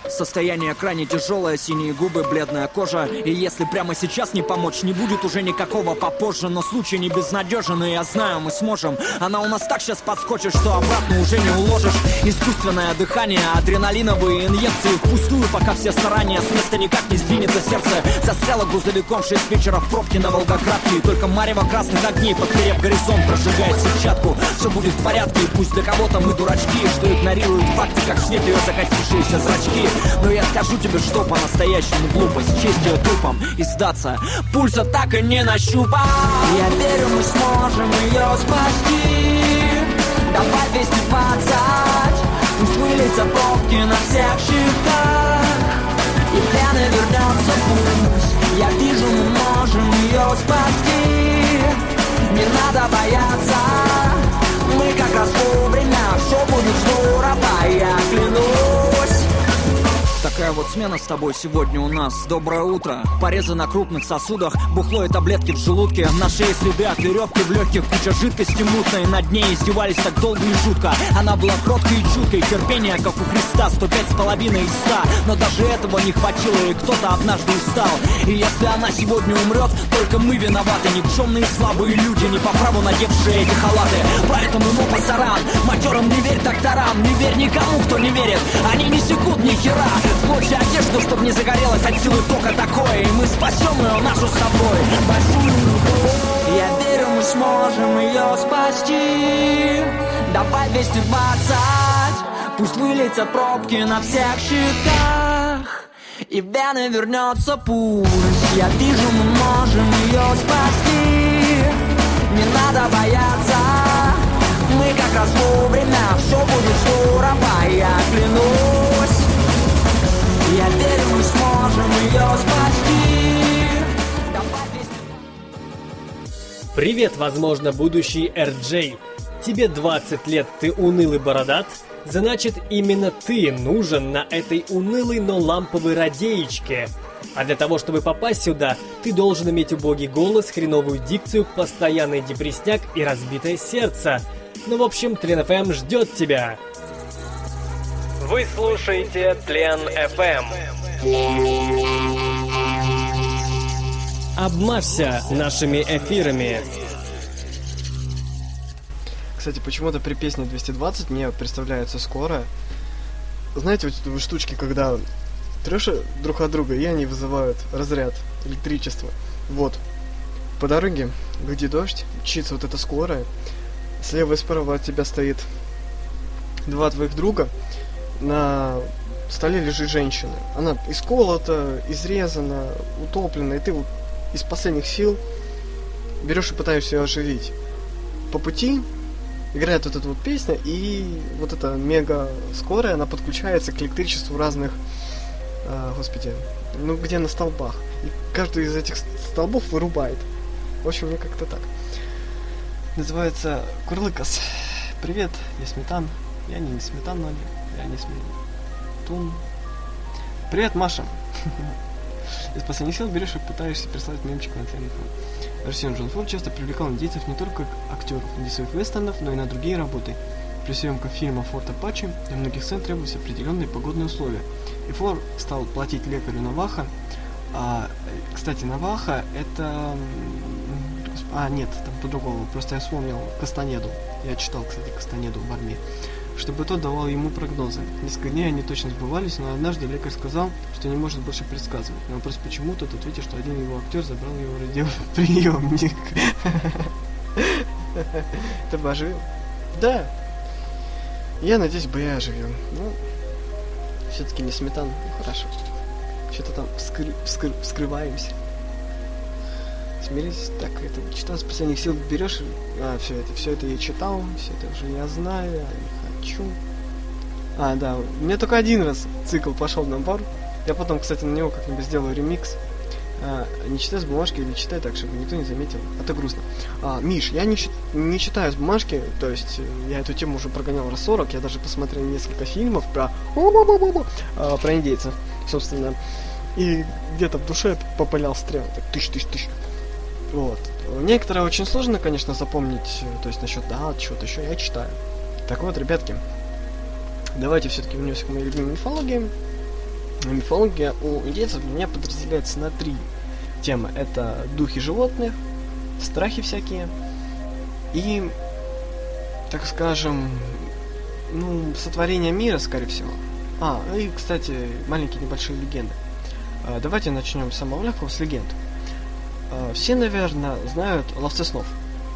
Состояние крайне тяжелое, синие губы, бледная кожа. И если прямо сейчас не помочь, не будет уже никакого попозже. Но случай не безнадежен, и я знаю, мы сможем. Она у нас так сейчас подскочит, что обратно уже не уложишь. Искусственное дыхание, адреналиновые инъекции впустую, пока все старания с места никак не сдвинется сердце. Застряло грузовиком в шесть вечера в пробке на Волгоградке. И только марево красных огней, подперев горизонт, прожигает сетчатку. Все будет в порядке, и пусть для кого-то мы дурачки, что игнорируют факты, как в свет ее закатившиеся зрачки. Но я скажу тебе, что по-настоящему глупость, честь ее трупом и сдаться. Пульса так и не нащупал. Я верю, мы сможем ее спасти. Давай двести двадцать. Пусть выльются пробки на всех щитах, и пьяный вернется пусть. Я вижу, мы можем ее спасти. Не надо бояться, мы как раз вовремя. Все будет здорово, я клянусь. Такая вот смена с тобой сегодня у нас. Доброе утро. Порезы на крупных сосудах, бухло и таблетки в желудке. На шее следы от веревки, в легких куча жидкости мутной. Над ней издевались так долго и жутко. Она была кроткой и чуткой, терпение, как у Христа. Сто пять с половиной из ста. Но даже этого не хватило, и кто-то однажды устал. И если она сегодня умрет, только мы виноваты. Никчемные слабые люди, не по праву надевшие эти халаты. Поэтому ему пасаран. Матерым не верь докторам, не верь никому, кто не верит. Они не секут ни хера. Склочья одежду, чтоб не загорелась от силы тока такое. И мы спасем ее, нашу с тобой большую любовь. Я верю, мы сможем ее спасти. Давай двести двадцать. Пусть выльются пробки на всех щитах, и в вены вернется пульс. Я вижу, мы можем ее спасти. Не надо бояться, мы как раз вовремя. Все будет здорово, я клянусь. Я верю, мы сможем ее спасти. Привет, возможно, будущий эр джей. Тебе двадцать лет, ты унылый бородат? Значит, именно ты нужен на этой унылой, но ламповой радеечке. А для того, чтобы попасть сюда, ты должен иметь убогий голос, хреновую дикцию, постоянный депрессняк и разбитое сердце. Ну, в общем, Тлен эф эм ждет тебя. Вы слушаете Тлен эф эм. Обмажься нашими эфирами. Кстати, почему-то при песне двести двадцать мне представляется скорая. Знаете, вот эти штучки, когда трешь друг от друга, и они вызывают разряд электричества. Вот. По дороге, где дождь, мчится вот эта скорая. Слева и справа от тебя стоит два твоих друга. На столе лежит женщина. Она исколота, изрезана, утоплена, и ты вот из последних сил берешь и пытаешься ее оживить. По пути играет вот эта вот песня, и вот эта мега скорая, она подключается к электричеству разных, э, господи, ну где на столбах. И каждый из этих столбов вырубает. В общем, мне как-то так. Называется Курлыкас. Привет, я Сметан. Я не Сметан, но я не Сметун. Привет, Маша. Из последних сил берешь и пытаешься прислать мемчик на Тлен эф эм. Арсен Джон Форд часто привлекал индейцев не только как актеров индейцевых вестернов, но и на другие работы. При съемках фильма «Форт Апачи» для многих сцен требовались определенные погодные условия. И Форд стал платить лекарю Наваха. А, кстати, Наваха это... А, нет, там по-другому. Просто я вспомнил Кастанеду. Я читал, кстати, Кастанеду в армии. Чтобы тот давал ему прогнозы. Несколько дней они точно сбывались, но однажды лекарь сказал, что не может больше предсказывать. На вопрос почему, тот ответил, что один его актер забрал его радиоприемник. Ты бы оживил? Да. Я надеюсь, бы я оживил. Ну, все-таки не Сметан, ну хорошо. Что-то там вскры- вскры- вскрываемся. Смирись, так, это читал с последних сил, берешь, а, все это, все это я читал, все это уже я знаю, я не хочу. А, да, у меня только один раз цикл пошел в набор. Я потом, кстати, на него как-нибудь сделаю ремикс. А, не читай с бумажки или читай так, чтобы никто не заметил. А то грустно. А, Миш, я не, не читаю с бумажки, то есть я эту тему уже прогонял раз сорок, я даже посмотрел несколько фильмов про, а, про индейцев, собственно. И где-то в душе попалял стрел, так тыщ-тыщ-тыщ. Вот. Некоторые очень сложно, конечно, запомнить, то есть насчет дат, чего-то еще, я читаю. Так вот, ребятки, давайте все-таки вернемся к моей любимой мифологии. Мифология у индейцев у меня подразделяется на три темы. Это духи животных, страхи всякие и, так скажем, ну, сотворение мира, скорее всего. А, и, кстати, маленькие небольшие легенды. А, давайте начнем с самого легкого, с легенд. А, все, наверное, знают ловцы снов.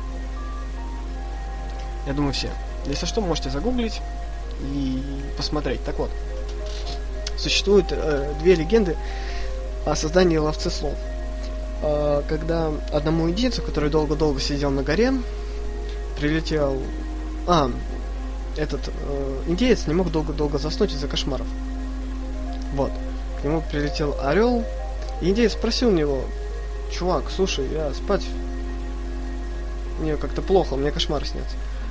Я думаю, все. Если что, можете загуглить и посмотреть. Так вот, существует э, две легенды о создании ловцы снов. Э, когда одному индейцу, который долго-долго сидел на горе, прилетел... А, этот э, индеец не мог долго-долго заснуть из-за кошмаров. Вот. К нему прилетел орел, и индеец спросил у него: чувак, слушай, я спать... Мне как-то плохо, мне кошмары снятся.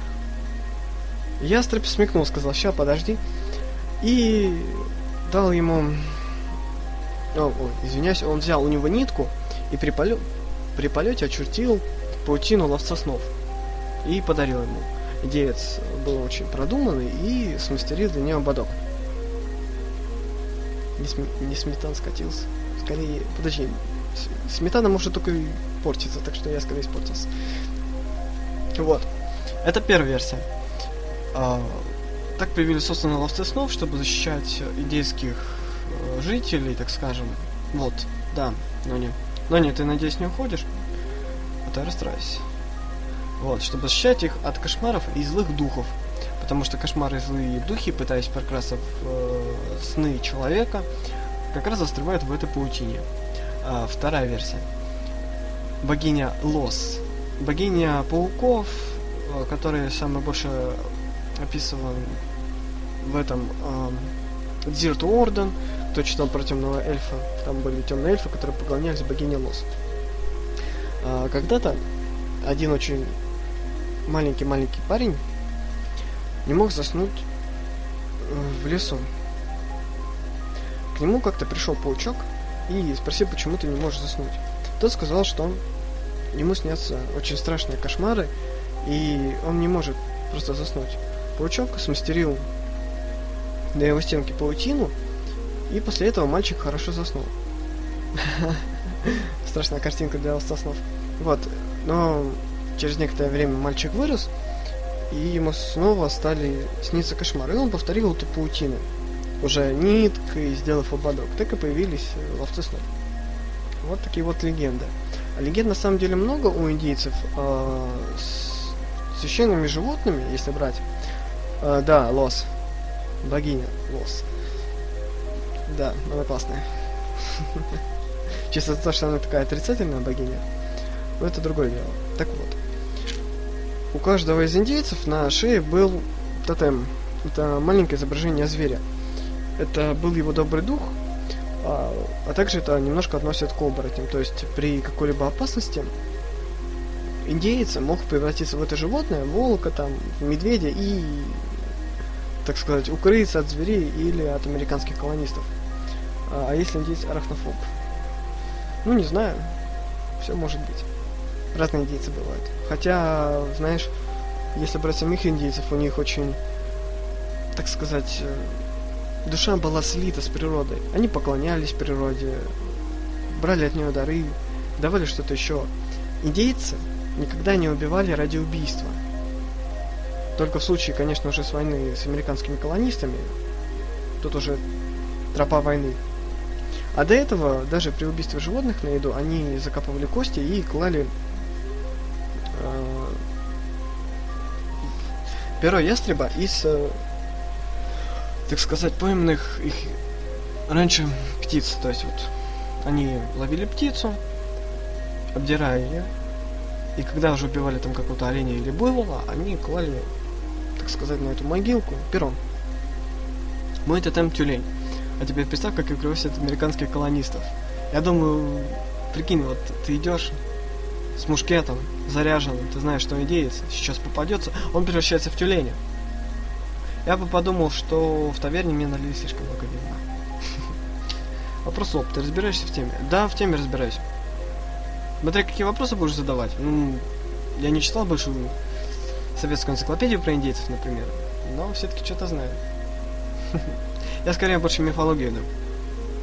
Ястреб смекнул, сказал: ща, подожди. И дал ему... О, ой, извиняюсь, он взял у него нитку и при, полё... при полете очертил паутину ловца снов. И подарил ему. Индеец был очень продуманный и смастерил для него ободок. Не, см... не сметан скатился. Скорее... Подожди. Сметана может только и портиться, так что я скорее испортился. Вот. Это первая версия. А, так появились собственно ловцы снов, чтобы защищать индейских э, жителей, так скажем. Вот, да, но не. Но нет, ты, надеюсь, не уходишь? А то я расстраиваюсь. Вот, чтобы защищать их от кошмаров и злых духов. Потому что кошмары и злые духи, пытаясь прокрасться в э, сны человека, как раз застревают в этой паутине. А, вторая версия. Богиня Лос. Богиня пауков, э, которая самое больше описана в этом э, Дзирт Уорден. Кто читал про темного эльфа, там были темные эльфы, которые поклонялись богине Лос. А, когда-то один очень маленький-маленький парень не мог заснуть в лесу. К нему как-то пришел паучок и спросил, почему ты не можешь заснуть. Тот сказал, что ему снятся очень страшные кошмары, и он не может просто заснуть. Паучок смастерил на его стенке паутину, и после этого мальчик хорошо заснул. Страшная картинка для ловца снов. Вот, но через некоторое время мальчик вырос, и ему снова стали сниться кошмары. И он повторил эту паутину, уже ниткой сделав ободок. Так и появились ловцы снов. Вот такие вот легенды. А легенд на самом деле много у индейцев. А, с священными животными, если брать. А, да, Лос. Богиня Лос. Да, она классная. Чисто за то, что она такая отрицательная богиня. Но это другое дело. Так вот. У каждого из индейцев на шее был тотем. Это маленькое изображение зверя. Это был его добрый дух, а, а также это немножко относят к оборотням. То есть при какой-либо опасности индеец мог превратиться в это животное, волка, там, медведя и, так сказать, укрыться от зверей или от американских колонистов. А, а если индеец арахнофоб? Ну, не знаю. Все может быть. Разные индейцы бывают. Хотя, знаешь, если брать самих индейцев, у них очень, так сказать, душа была слита с природой. Они поклонялись природе, брали от нее дары, давали что-то еще. Индейцы никогда не убивали ради убийства. Только в случае, конечно, уже с войны с американскими колонистами. Тут уже тропа войны. А до этого, даже при убийстве животных на еду, они закапывали кости и клали э, перо ястреба из, э, так сказать, пойманных их раньше птиц. То есть вот они ловили птицу, обдирая ее, и когда уже убивали там какого-то оленя или буйвола, они клали, так сказать, на эту могилку пером. Мой тотем тюлень. А теперь представь, как их превосят американских колонистов. Я думаю, прикинь, вот ты идешь с мушкетом, заряженным, ты знаешь, что индеец сейчас попадется, он превращается в тюленя. Я бы подумал, что в таверне мне налили слишком много вина. Вопрос лоб, ты разбираешься в теме? Да, в теме разбираюсь. Смотри, какие вопросы будешь задавать? Ну, я не читал большую советскую энциклопедию про индейцев, например, но все-таки что-то знаю. Я скорее больше мифологию, да.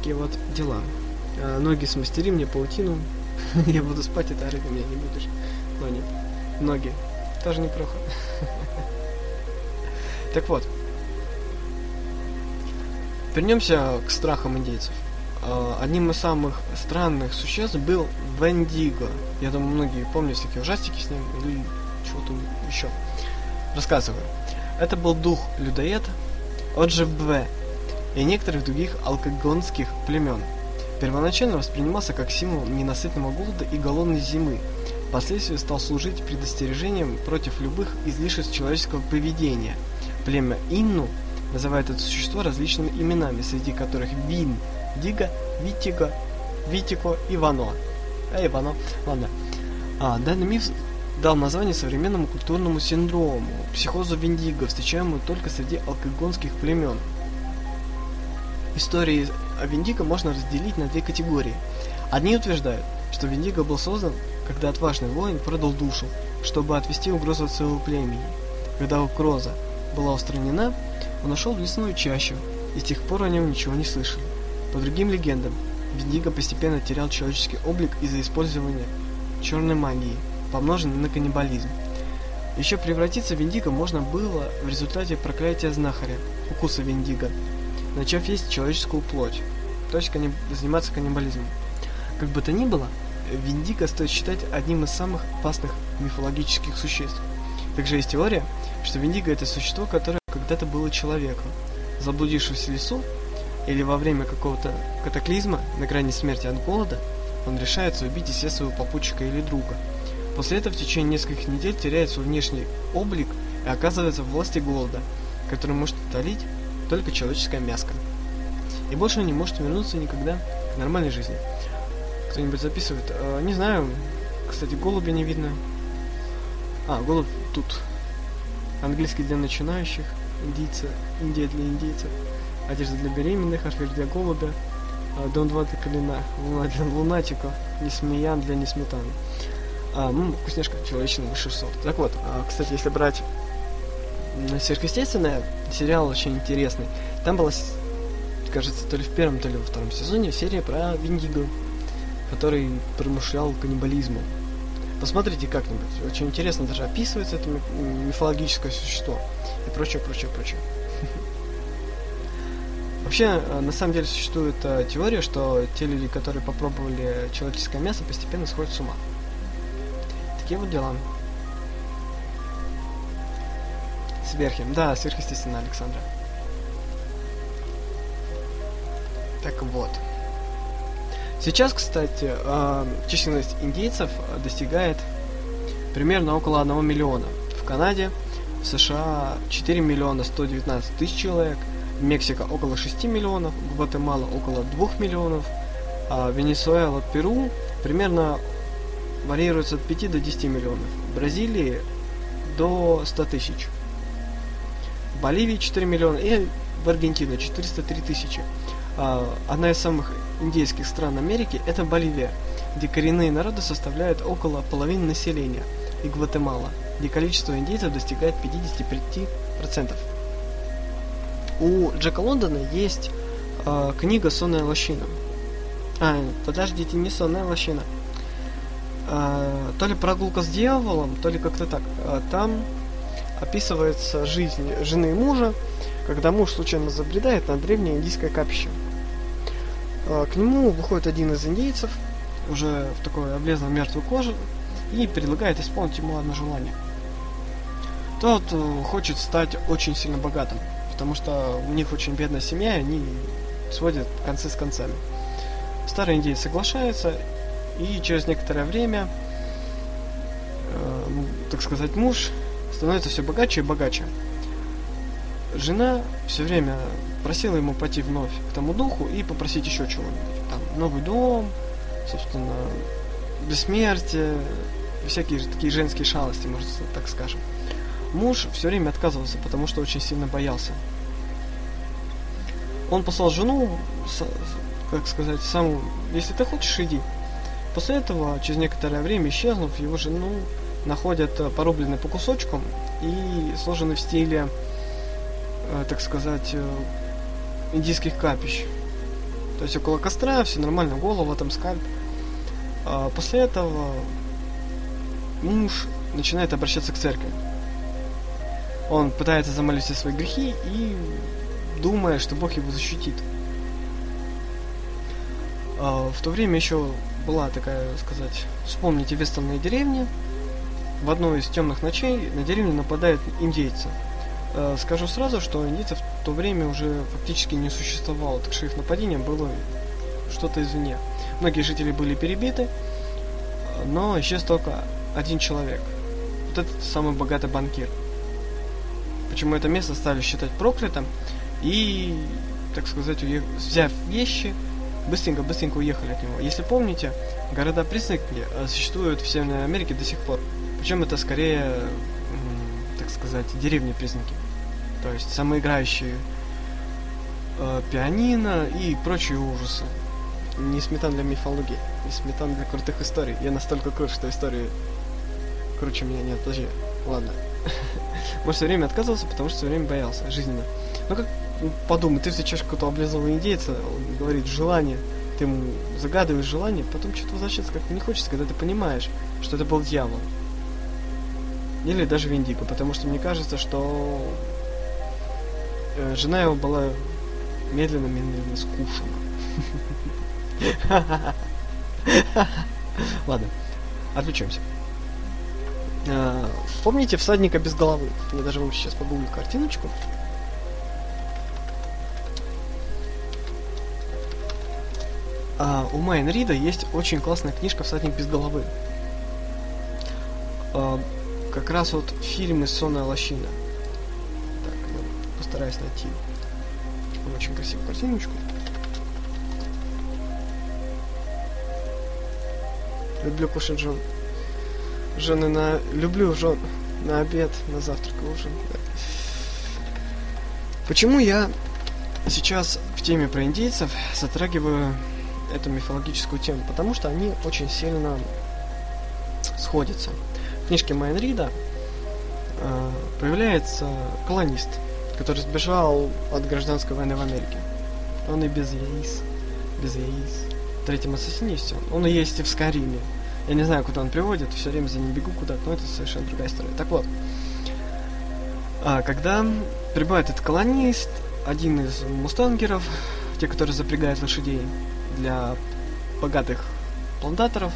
Такие вот дела. А, ноги смастери мне паутину. Я буду спать, это орать меня не будешь. Но нет. Ноги. Тоже неплохо. Так вот. Вернемся к страхам индейцев. Одним из самых странных существ был Вендиго. Я думаю, многие помнят всякие ужастики с ним или что-то еще. Рассказываю. Это был дух-людоед Оджебве и некоторых других алкагонских племен. Первоначально воспринимался как символ ненасытного голода и голодной зимы. Впоследствии стал служить предостережением против любых излишеств человеческого поведения. Племя Инну называет это существо различными именами, среди которых Вин, Дига, Витиго, Витико и Вано. Эй, Вано, ладно. А, данный миф дал название современному культурному синдрому, психозу Вендиго, встречаемому только среди алкагонских племен. Истории о Вендиго можно разделить на две категории. Одни утверждают, что Вендиго был создан, когда отважный воин продал душу, чтобы отвести угрозу от своего племени. Когда угроза была устранена, он ушел в лесную чащу, и с тех пор о нем ничего не слышали. По другим легендам, Вендиго постепенно терял человеческий облик из-за использования черной магии, помноженной на каннибализм. Еще превратиться в Вендиго можно было в результате проклятия знахаря, укуса Вендиго, начав есть человеческую плоть, то есть канниб... заниматься каннибализмом. Как бы то ни было, Вендиго стоит считать одним из самых опасных мифологических существ. Также есть теория, что Вендиго — это существо, которое когда-то было человеком, заблудившись в лесу, или во время какого-то катаклизма, на грани смерти от голода, он решается убить и съесть своего попутчика или друга. После этого в течение нескольких недель теряет свой внешний облик и оказывается в власти голода, который может утолить только человеческое мяско. И больше он не может вернуться никогда к нормальной жизни. Кто-нибудь записывает? Э, не знаю. Кстати, голубя не видно. А, голубь тут. Английский для начинающих. Индийцы. Индия для индейцев. Одежда для беременных, орфир для голубя, дом два для колена, луна для лунатика, несмеян для несметаны. А, ну, вкусняшка человечный высший сорт. Так вот, а, кстати, если брать сверхъестественное, сериал очень интересный. Там была, кажется, то ли в первом, то ли во втором сезоне серия про Вендиго, который промышлял каннибализмом. Посмотрите как-нибудь. Очень интересно даже описывается это мифологическое существо. И прочее, прочее, прочее. Вообще, на самом деле, существует э, теория, что те люди, которые попробовали человеческое мясо, постепенно сходят с ума. Такие вот дела. Сверхим. Да, сверхъестественно, Александра. Так вот. Сейчас, кстати, э, численность индейцев достигает примерно около одного миллиона. В Канаде, в США четыре миллиона сто девятнадцать тысяч человек, Мексика около шести миллионов, Гватемала около двух миллионов, а Венесуэла, Перу примерно варьируется от пяти до десяти миллионов, в Бразилии до ста тысяч, в Боливии четыре миллиона и в Аргентине четыреста три тысячи. А, одна из самых индейских стран Америки — это Боливия, где коренные народы составляют около половины населения, и Гватемала, где количество индейцев достигает пятьдесят пять процентов. У Джека Лондона есть э, книга «Сонная лощина». А, подождите, не «Сонная лощина». Э, то ли «Прогулка с дьяволом», то ли как-то так. Э, там описывается жизнь жены и мужа, когда муж случайно забредает на древнее индийское капище. Э, к нему выходит один из индейцев, уже в такой облезлой мертвой коже, и предлагает исполнить ему одно желание. Тот э, хочет стать очень сильно богатым, потому что у них очень бедная семья, и они сводят концы с концами. Старый индейец соглашается, и через некоторое время, э, так сказать, муж становится все богаче и богаче. Жена все время просила ему пойти вновь к тому духу и попросить еще чего-нибудь. Там новый дом, собственно, бессмертие, всякие такие женские шалости, можно так скажем. Муж все время отказывался, потому что очень сильно боялся. Он послал жену, как сказать, саму, если ты хочешь, иди. После этого, через некоторое время, исчезнув, его жену находят порубленной по кусочкам и сложены в стиле, так сказать, индийских капищ. То есть около костра, все нормально, голова, там скальп. А после этого муж начинает обращаться к церкви. Он пытается замолить все свои грехи и думая, что Бог его защитит. А в то время еще была такая, сказать, вспомните вестерные деревни. В одной из темных ночей на деревню нападают индейцы. А скажу сразу, что индейцев в то время уже фактически не существовало, так что их нападением было что-то извне. Многие жители были перебиты, но исчез только один человек. Вот этот самый богатый банкир. Почему это место стали считать проклятым и, так сказать, уех... взяв вещи, быстренько-быстренько уехали от него. Если помните, города-признаки существуют в Северной Америке до сих пор. Причем это скорее, так сказать, деревни-признаки. То есть самоиграющие э, пианино и прочие ужасы. Не сметан для мифологии, не сметан для крутых историй. Я настолько крут, что истории круче меня нет. Подожди, ладно. Может, все время отказывался, потому что все время боялся, жизненно. Ну как, ну, подумай, ты встречаешь какого-то облизывого индейца, он говорит желание, ты ему загадываешь желание, потом что-то возвращаться как-то не хочется, когда ты понимаешь, что это был дьявол. Или даже Виндиго, потому что мне кажется, что э, жена его была медленно-медленно скушена. Ладно, отвлечемся. А, помните всадника без головы? Я даже вам сейчас погуглю картиночку. А, у Майн Рида есть очень классная книжка «Всадник без головы». А, как раз вот фильм «Сонная лощина». Так, я постараюсь найти очень красивую картиночку. Люблю кушать жен. Жены на... Люблю жен. На обед, на завтрак, ужин. Да. Почему я сейчас в теме про индейцев затрагиваю эту мифологическую тему? Потому что они очень сильно сходятся. В книжке Майн Рида э, появляется колонист, который сбежал от гражданской войны в Америке. Он и без яиц, без яиц. В третьем ассасине есть он. Он и есть и в Скайриме. Я не знаю, куда он приводит, все время за ним бегу куда-то, но это совершенно другая история. Так вот, а, когда прибывает этот колонист, один из мустангеров, те, которые запрягают лошадей для богатых плантаторов,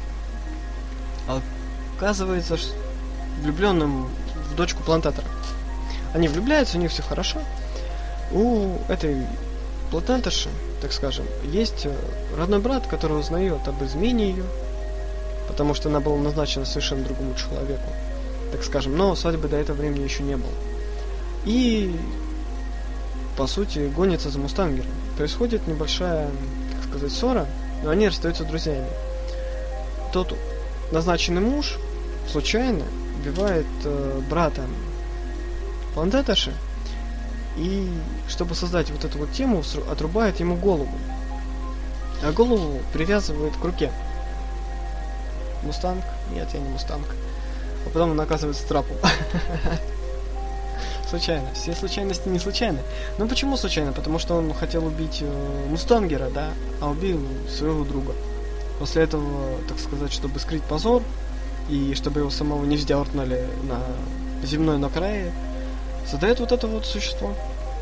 оказывается влюбленным в дочку плантатора. Они влюбляются, у них все хорошо. У этой плантаторши, так скажем, есть родной брат, который узнает об измене ее, потому что она была назначена совершенно другому человеку, так скажем, но свадьбы до этого времени еще не было. И, по сути, гонится за мустангером. Происходит небольшая, так сказать, ссора, но они расстаются друзьями. Тот назначенный муж случайно убивает э, брата плантаторши, и, чтобы создать вот эту вот тему, отрубает ему голову. А голову привязывает к руке. Мустанг? Нет, я не мустанг. А потом он оказывается трапом. Случайно. Все случайности не случайны. Ну почему случайно? Потому что он хотел убить э, мустангера, да, а убил своего друга. После этого, так сказать, чтобы скрыть позор, и чтобы его самого не вздернули на земной на крае, создает вот это вот существо.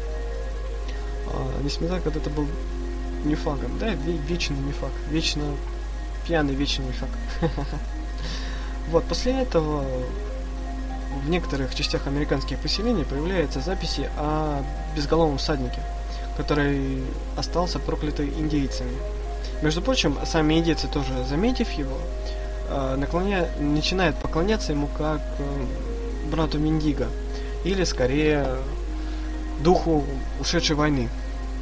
А, несмотря на то, когда это был мифагом, да, вечный мифаг, вечно пьяный вечный мифаг. Вот, после этого в некоторых частях американских поселений появляются записи о безголовом всаднике, который остался проклятый индейцами. Между прочим, сами индейцы тоже, заметив его, наклоня... начинают поклоняться ему как брату Виндиго, или скорее духу ушедшей войны.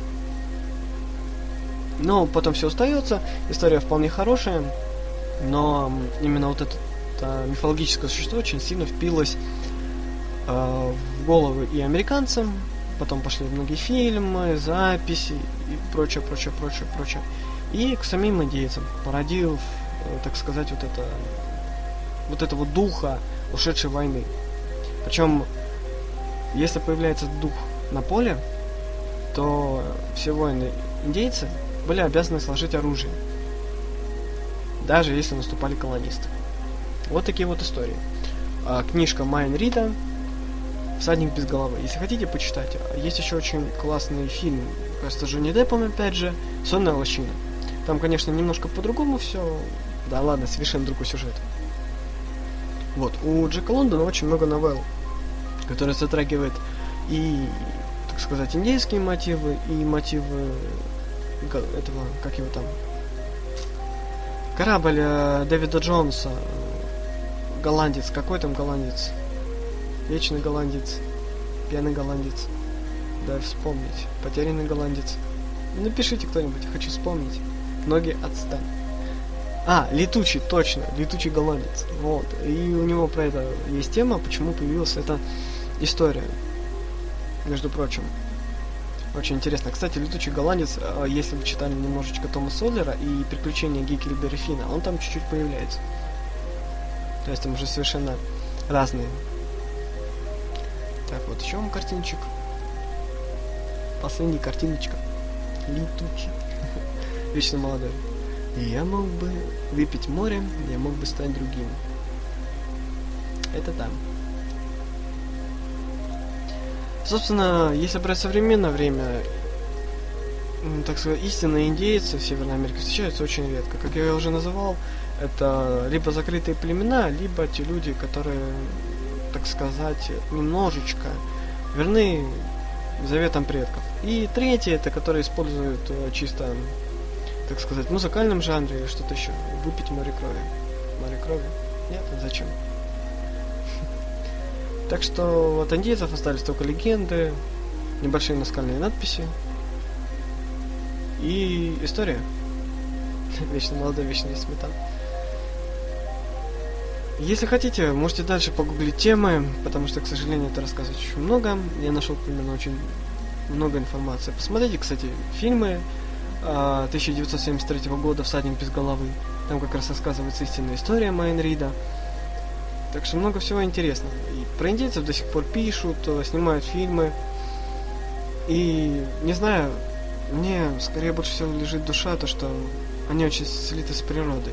Но потом все остается, история вполне хорошая, но именно вот это, это мифологическое существо очень сильно впилось э, в головы и американцам, потом пошли многие фильмы, записи и прочее, прочее, прочее, прочее. И к самим индейцам, породив, э, так сказать, вот это вот этого духа ушедшей войны. Причем, если появляется дух на поле, то все воины индейцы были обязаны сложить оружие, даже если наступали колонисты. Вот такие вот истории. А, книжка Майн Рида «Всадник без головы». Если хотите, почитайте. Есть еще очень классный фильм, кажется, с Джонни Деппом, опять же, «Сонная лощина». Там, конечно, немножко по-другому все. Да ладно, совершенно другой сюжет. Вот, у Джека Лондона очень много новелл, которые затрагивают и, так сказать, индейские мотивы, и мотивы этого, как его там, корабль Дэвида Джонса, голландец, какой там голландец? Вечный голландец, пьяный голландец, дай вспомнить, потерянный голландец. Напишите кто-нибудь, хочу вспомнить. Ноги отстань. А, летучий, точно, летучий голландец. Вот. И у него про это есть тема, почему появилась эта история. Между прочим. Очень интересно. Кстати, летучий голландец, если вы читали немножечко Тома Сойера и приключения Гекльберри Финна, он там чуть-чуть появляется. То есть там уже совершенно разные. Так, вот еще вам картинчик. Последняя картиночка. Летучий. Вечно молодой. Я мог бы выпить море, я мог бы стать другим. Это там. Собственно, если брать современное время, так сказать, истинные индейцы в Северной Америке встречаются очень редко. Как я уже называл, это либо закрытые племена, либо те люди, которые, так сказать, немножечко верны заветам предков. И третье, это которые используют чисто, так сказать, в музыкальном жанре или что-то еще. Выпить море крови. Море крови? Нет, зачем? Так что от индейцев остались только легенды, небольшие наскальные надписи и история. Вечно молодой, вечно есть сметан. Если хотите, можете дальше погуглить темы, потому что, к сожалению, это рассказывать очень много. Я нашел примерно очень много информации. Посмотрите, кстати, фильмы тысяча девятьсот семьдесят третьего года «Всадник без головы». Там как раз рассказывается истинная история Майн Рида. Так что много всего интересного. И про индейцев до сих пор пишут, снимают фильмы. И, не знаю, мне скорее больше всего лежит душа, то что они очень слиты с природой.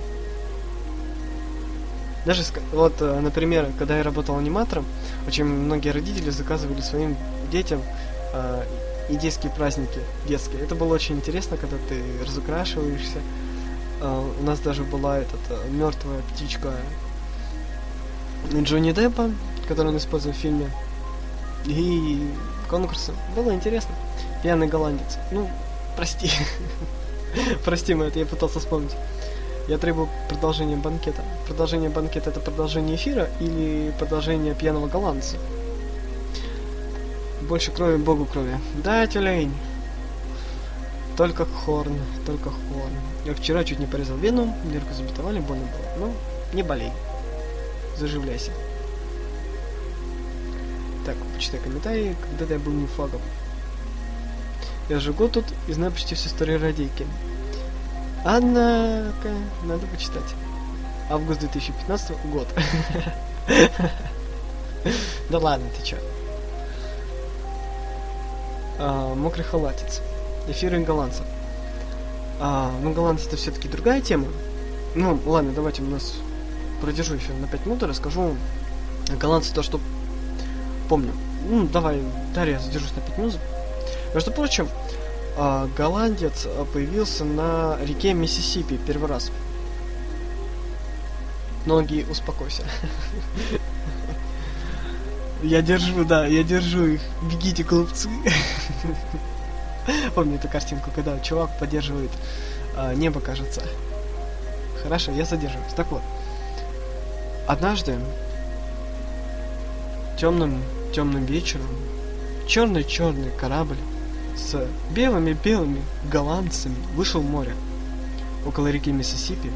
Даже, вот, например, когда я работал аниматором, очень многие родители заказывали своим детям э, индейские праздники детские. Это было очень интересно, когда ты разукрашиваешься. Э, у нас даже была эта мертвая птичка Джонни Деппа, которую он использует в фильме. И конкурсы. Было интересно. Пьяный голландец. Ну, прости. Прости, мой, это я пытался вспомнить. Я требую продолжения банкета. Продолжение банкета — это продолжение эфира или продолжение пьяного голландца? Больше крови, богу крови. Да, тюлень. Только хорн, только хорн. Я вчера чуть не порезал вену, мне руку забинтовали, больно было. Ну, не болей. Заживляйся. Так, почитай комментарии. Когда-то я был нефагом. Я же год тут и знаю почти всю историю радийки. Однако, надо почитать. Август две тысячи пятнадцатого год. Да ладно, ты чё? А, мокрый халатец. Эфиры голландцев. А, ну, голландцы это все-таки другая тема. Ну, ладно, давайте у нас продержу эфир на пять минут и расскажу голландцы то, что помню. Ну, давай, Дарья, задержусь на пять минут. Между прочим, а, голландец появился на реке Миссисипи первый раз. Ноги, успокойся. Я держу, да, я держу их. Бегите, голубцы. Помню эту картинку, когда чувак поддерживает а, небо, кажется. Хорошо, я задерживаюсь. Так вот. Однажды темным темным вечером черный-черный корабль с белыми-белыми голландцами вышел в море около реки Миссисипи.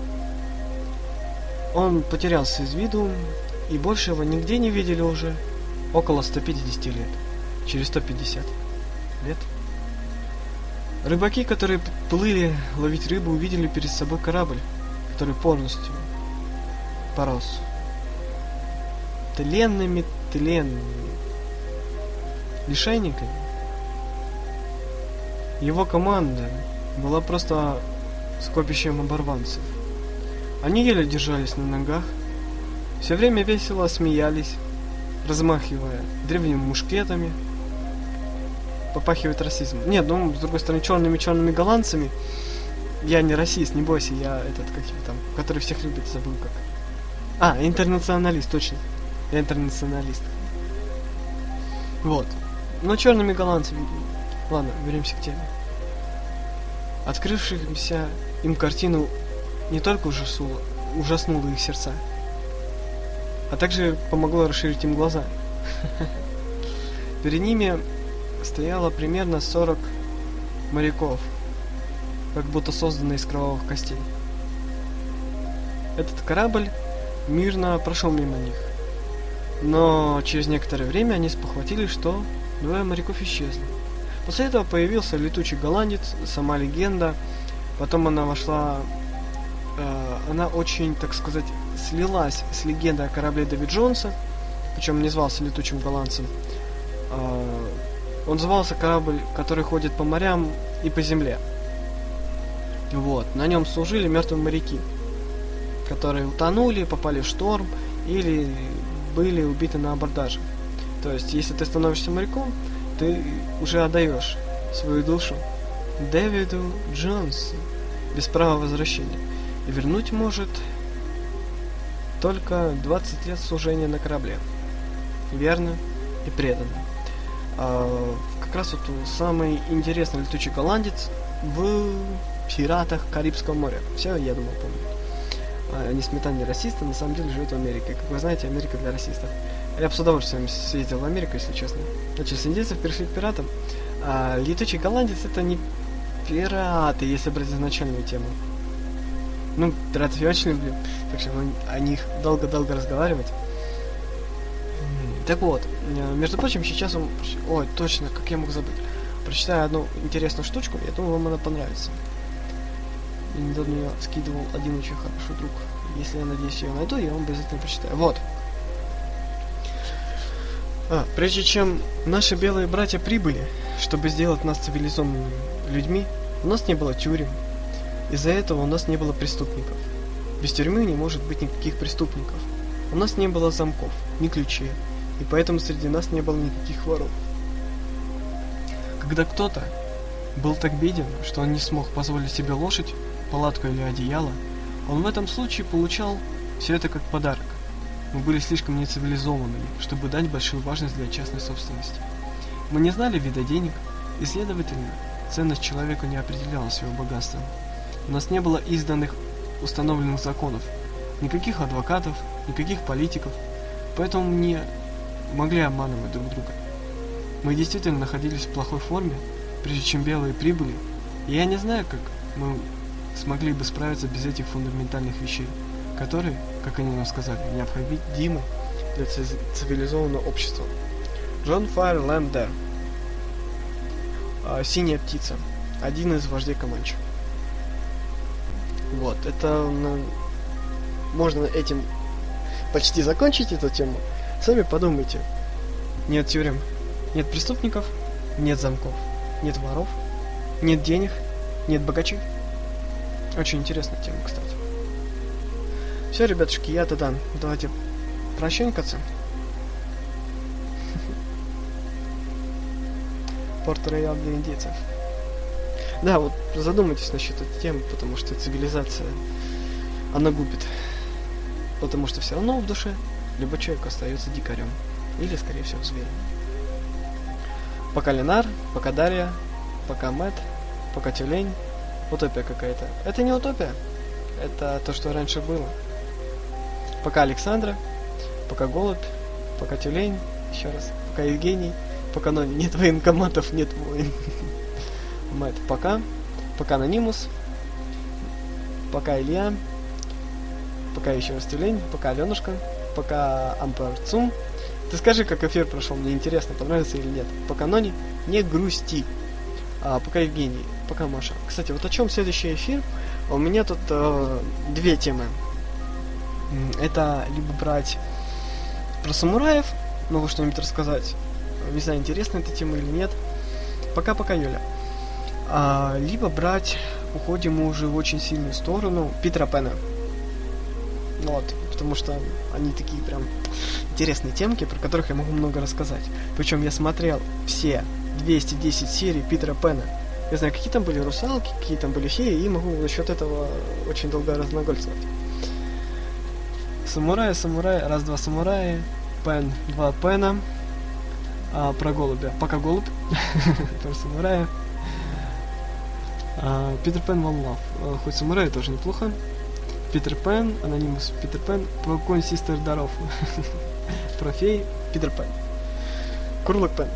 Он потерялся из виду, и больше его нигде не видели уже около ста пятидесяти лет. Через сто пятьдесят лет. Рыбаки, которые плыли ловить рыбу, увидели перед собой корабль, который полностью порос тленными, тленными лишайниками. Его команда была просто скопищем оборванцев. Они еле держались на ногах, все время весело смеялись, размахивая древними мушкетами. Попахивает расизмом. Нет, ну, с другой стороны, черными-черными голландцами. Я не расист, не бойся, я этот, как его там, который всех любит, забыл как. А, интернационалист, точно. Я интернационалист. Вот. Но черными голландцами. Ладно, вернемся к теме. Открывшимся им картину не только ужаснуло, ужаснуло их сердца, а также помогло расширить им глаза. Перед ними стояло примерно сорок моряков, как будто созданные из кровавых костей. Этот корабль мирно прошел мимо них, но через некоторое время они спохватились, что двое моряков исчезли. После этого появился летучий голландец, сама легенда. Потом она вошла, э, она очень, так сказать, слилась с легендой о корабле Дэвид Джонса, причем не звался летучим голландцем. Э, он назывался корабль, который ходит по морям и по земле. Вот, на нем служили мертвые моряки, которые утонули, попали в шторм или были убиты на абордаже. То есть, если ты становишься моряком, ты уже отдаешь свою душу Дэвиду Джонсу без права возвращения. И вернуть может только двадцать лет служения на корабле. Верно и преданно. А, как раз вот самый интересный летучий голландец в «Пиратах Карибского моря». Все, я думаю, помню. А, несмотря на расисты, на самом деле живет в Америке. Как вы знаете, Америка для расистов. Я бы с удовольствием съездил в Америку, если честно. Значит, с индейцев перешли к пиратам. А летучий голландец — это не пираты, если брать изначальную тему. Ну, пиратов я очень люблю, так что о них долго-долго разговаривать. Так вот, между прочим, сейчас он... Ой, точно, как я мог забыть. Прочитаю одну интересную штучку, я думаю, вам она понравится. И недавно ее скидывал один очень хороший друг. Если я надеюсь, ее найду, я вам обязательно прочитаю. Вот. А, прежде чем наши белые братья прибыли, чтобы сделать нас цивилизованными людьми, у нас не было тюрем. Из-за этого у нас не было преступников. Без тюрьмы не может быть никаких преступников. У нас не было замков, ни ключей, и поэтому среди нас не было никаких воров. Когда кто-то был так беден, что он не смог позволить себе лошадь, палатку или одеяло, он в этом случае получал все это как подарок. Мы были слишком нецивилизованными, чтобы дать большую важность для частной собственности. Мы не знали вида денег, и, следовательно, ценность человека не определяла своего богатства. У нас не было изданных установленных законов, никаких адвокатов, никаких политиков, поэтому мы не могли обманывать друг друга. Мы действительно находились в плохой форме, прежде чем белые прибыли, и я не знаю, как мы смогли бы справиться без этих фундаментальных вещей, которые, как они нам сказали, необходимы для цивилизованного общества. Джон Файер Лэмдер. Синяя птица. Один из вождей Команчи. Вот, это... Ну, можно этим почти закончить эту тему. Сами подумайте. Нет тюрем, нет преступников, нет замков, нет воров, нет денег, нет богачей. Очень интересная тема, кстати. Все, ребятушки, я тогда давайте прощенькаться. Порт-Роял для индейцев. Да, вот задумайтесь насчет этой темы, потому что цивилизация, она губит. Потому что все равно в душе любой человек остается дикарем. Или, скорее всего, зверем. Пока Ленар, пока Дарья, пока Мэтт, пока Тюлень. Утопия какая-то. Это не утопия. Это то, что раньше было. Пока Александра, пока Голубь, пока Тюлень, еще раз, пока Евгений, пока Нони. Нет военкоматов, нет войн. Мэтт, пока. Пока Анонимус. Пока Илья. Пока еще раз Тюлень. Пока Аленушка. Пока Ампер Цум. Ты скажи, как эфир прошел, мне интересно, понравился или нет. Пока Нони, не грусти. А, пока Евгений, пока Маша. Кстати, вот о чем следующий эфир? У меня тут э, две темы. Это либо брать про самураев, могу что-нибудь рассказать. Не знаю, интересна эта тема или нет. Пока-пока, Юля. А, либо брать, уходим мы уже в очень сильную сторону Питера Пэна. Вот, потому что они такие прям интересные темки, про которых я могу много рассказать. Причем я смотрел все двести десять серий Питера Пэна. Я знаю, какие там были русалки, какие там были феи, и могу за счет этого очень долго разногольствовать. Самурай, самурай, раз-два самурая, Пен, два Пена. А, про голубя. Пока голубь. Про самурая. А, Питер Пен, One Love. А, хоть самурай тоже неплохо. Питер Пен, анонимус Питер Пен. Про конь Систер Даров. Про фей Питер Пен. Курлык Пен.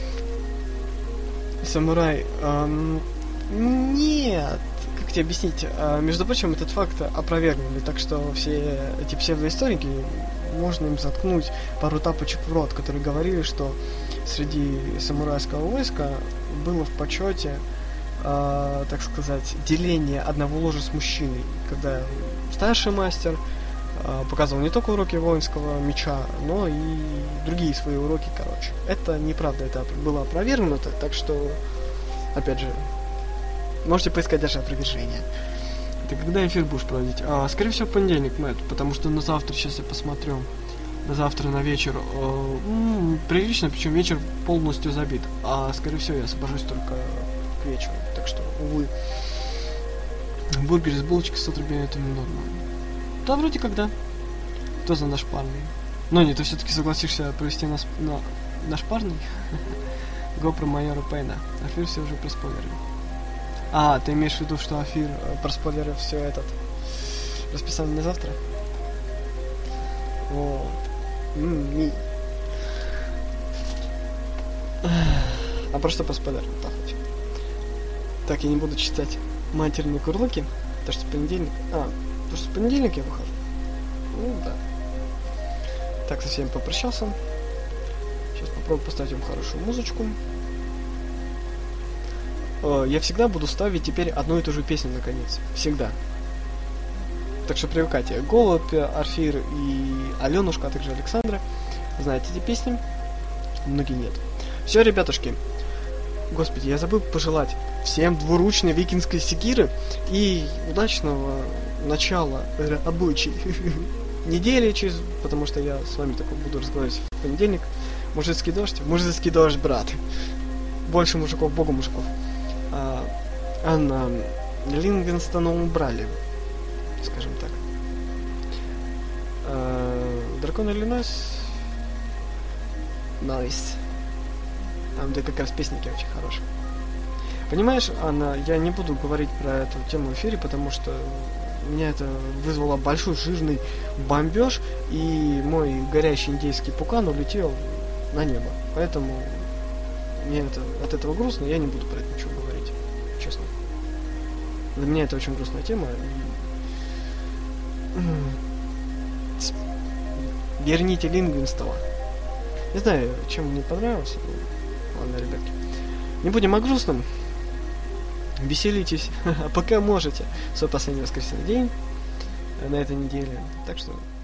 Самурай. Эм, нет. Как тебе объяснить? А, между прочим, этот факт опровергнули, так что все эти псевдоисторики, можно им заткнуть пару тапочек в рот, которые говорили, что среди самурайского войска было в почете, э, так сказать, деление одного ложа с мужчиной, когда старший мастер э, показывал не только уроки воинского меча, но и другие свои уроки, короче. Это неправда, это было опровергнуто, так что, опять же, можете поискать даже опровержение. Ты когда эфир будешь проводить? А, скорее всего, в понедельник, Мэтт, потому что на завтра, сейчас я посмотрю, на завтра на вечер, э, м- прилично, причем вечер полностью забит, а скорее всего я освобожусь только к вечеру, так что, увы. Бургер с булочкой сто рублей, это не норма. Да, вроде когда. Кто за наш парный? Но нет, ты все-таки согласишься провести нас на наш парный? Го про майора Пейна. Афир все уже проспойлерил. А, ты имеешь в виду, что Афир э, проспойлерил все этот расписание на завтра? Вот. М-ми. А про что проспойлерил? Так, так, я не буду читать матерные курлыки, потому что в понедельник... А, потому что в понедельник я выхожу. Ну, да. Так, со всеми попрощался. Сейчас попробую поставить вам хорошую музычку. Я всегда буду ставить теперь одну и ту же песню наконец. Всегда. Так что привыкайте. Голубь, Арфир и Аленушка, а также Александра. Знаете эти песни? Многие нет. Все, ребятушки. Господи, я забыл пожелать всем двуручной викингской секиры и удачного начала рабочей недели, через, потому что я с вами только буду разговаривать в понедельник. Мужицкий дождь, мужицкий дождь, брат. Больше мужиков, богу мужиков. А, Анна Ливингстона убрали, скажем так. А, Дракон Иллинойс. Найс. Там да как раз песники очень хорошие. Понимаешь, Анна, я не буду говорить про эту тему в эфире, потому что меня это вызвало большой жирный бомбеж, и мой горящий индейский пукан улетел на небо. Поэтому мне это, от этого грустно, я не буду про это ничего говорить, честно. Для меня это очень грустная тема. И... Верните Лингвинстова. Не знаю, чем мне понравился. Ладно, ребятки. Не будем о грустном. Веселитесь, пока можете. Свой последний воскресный день на этой неделе. Так что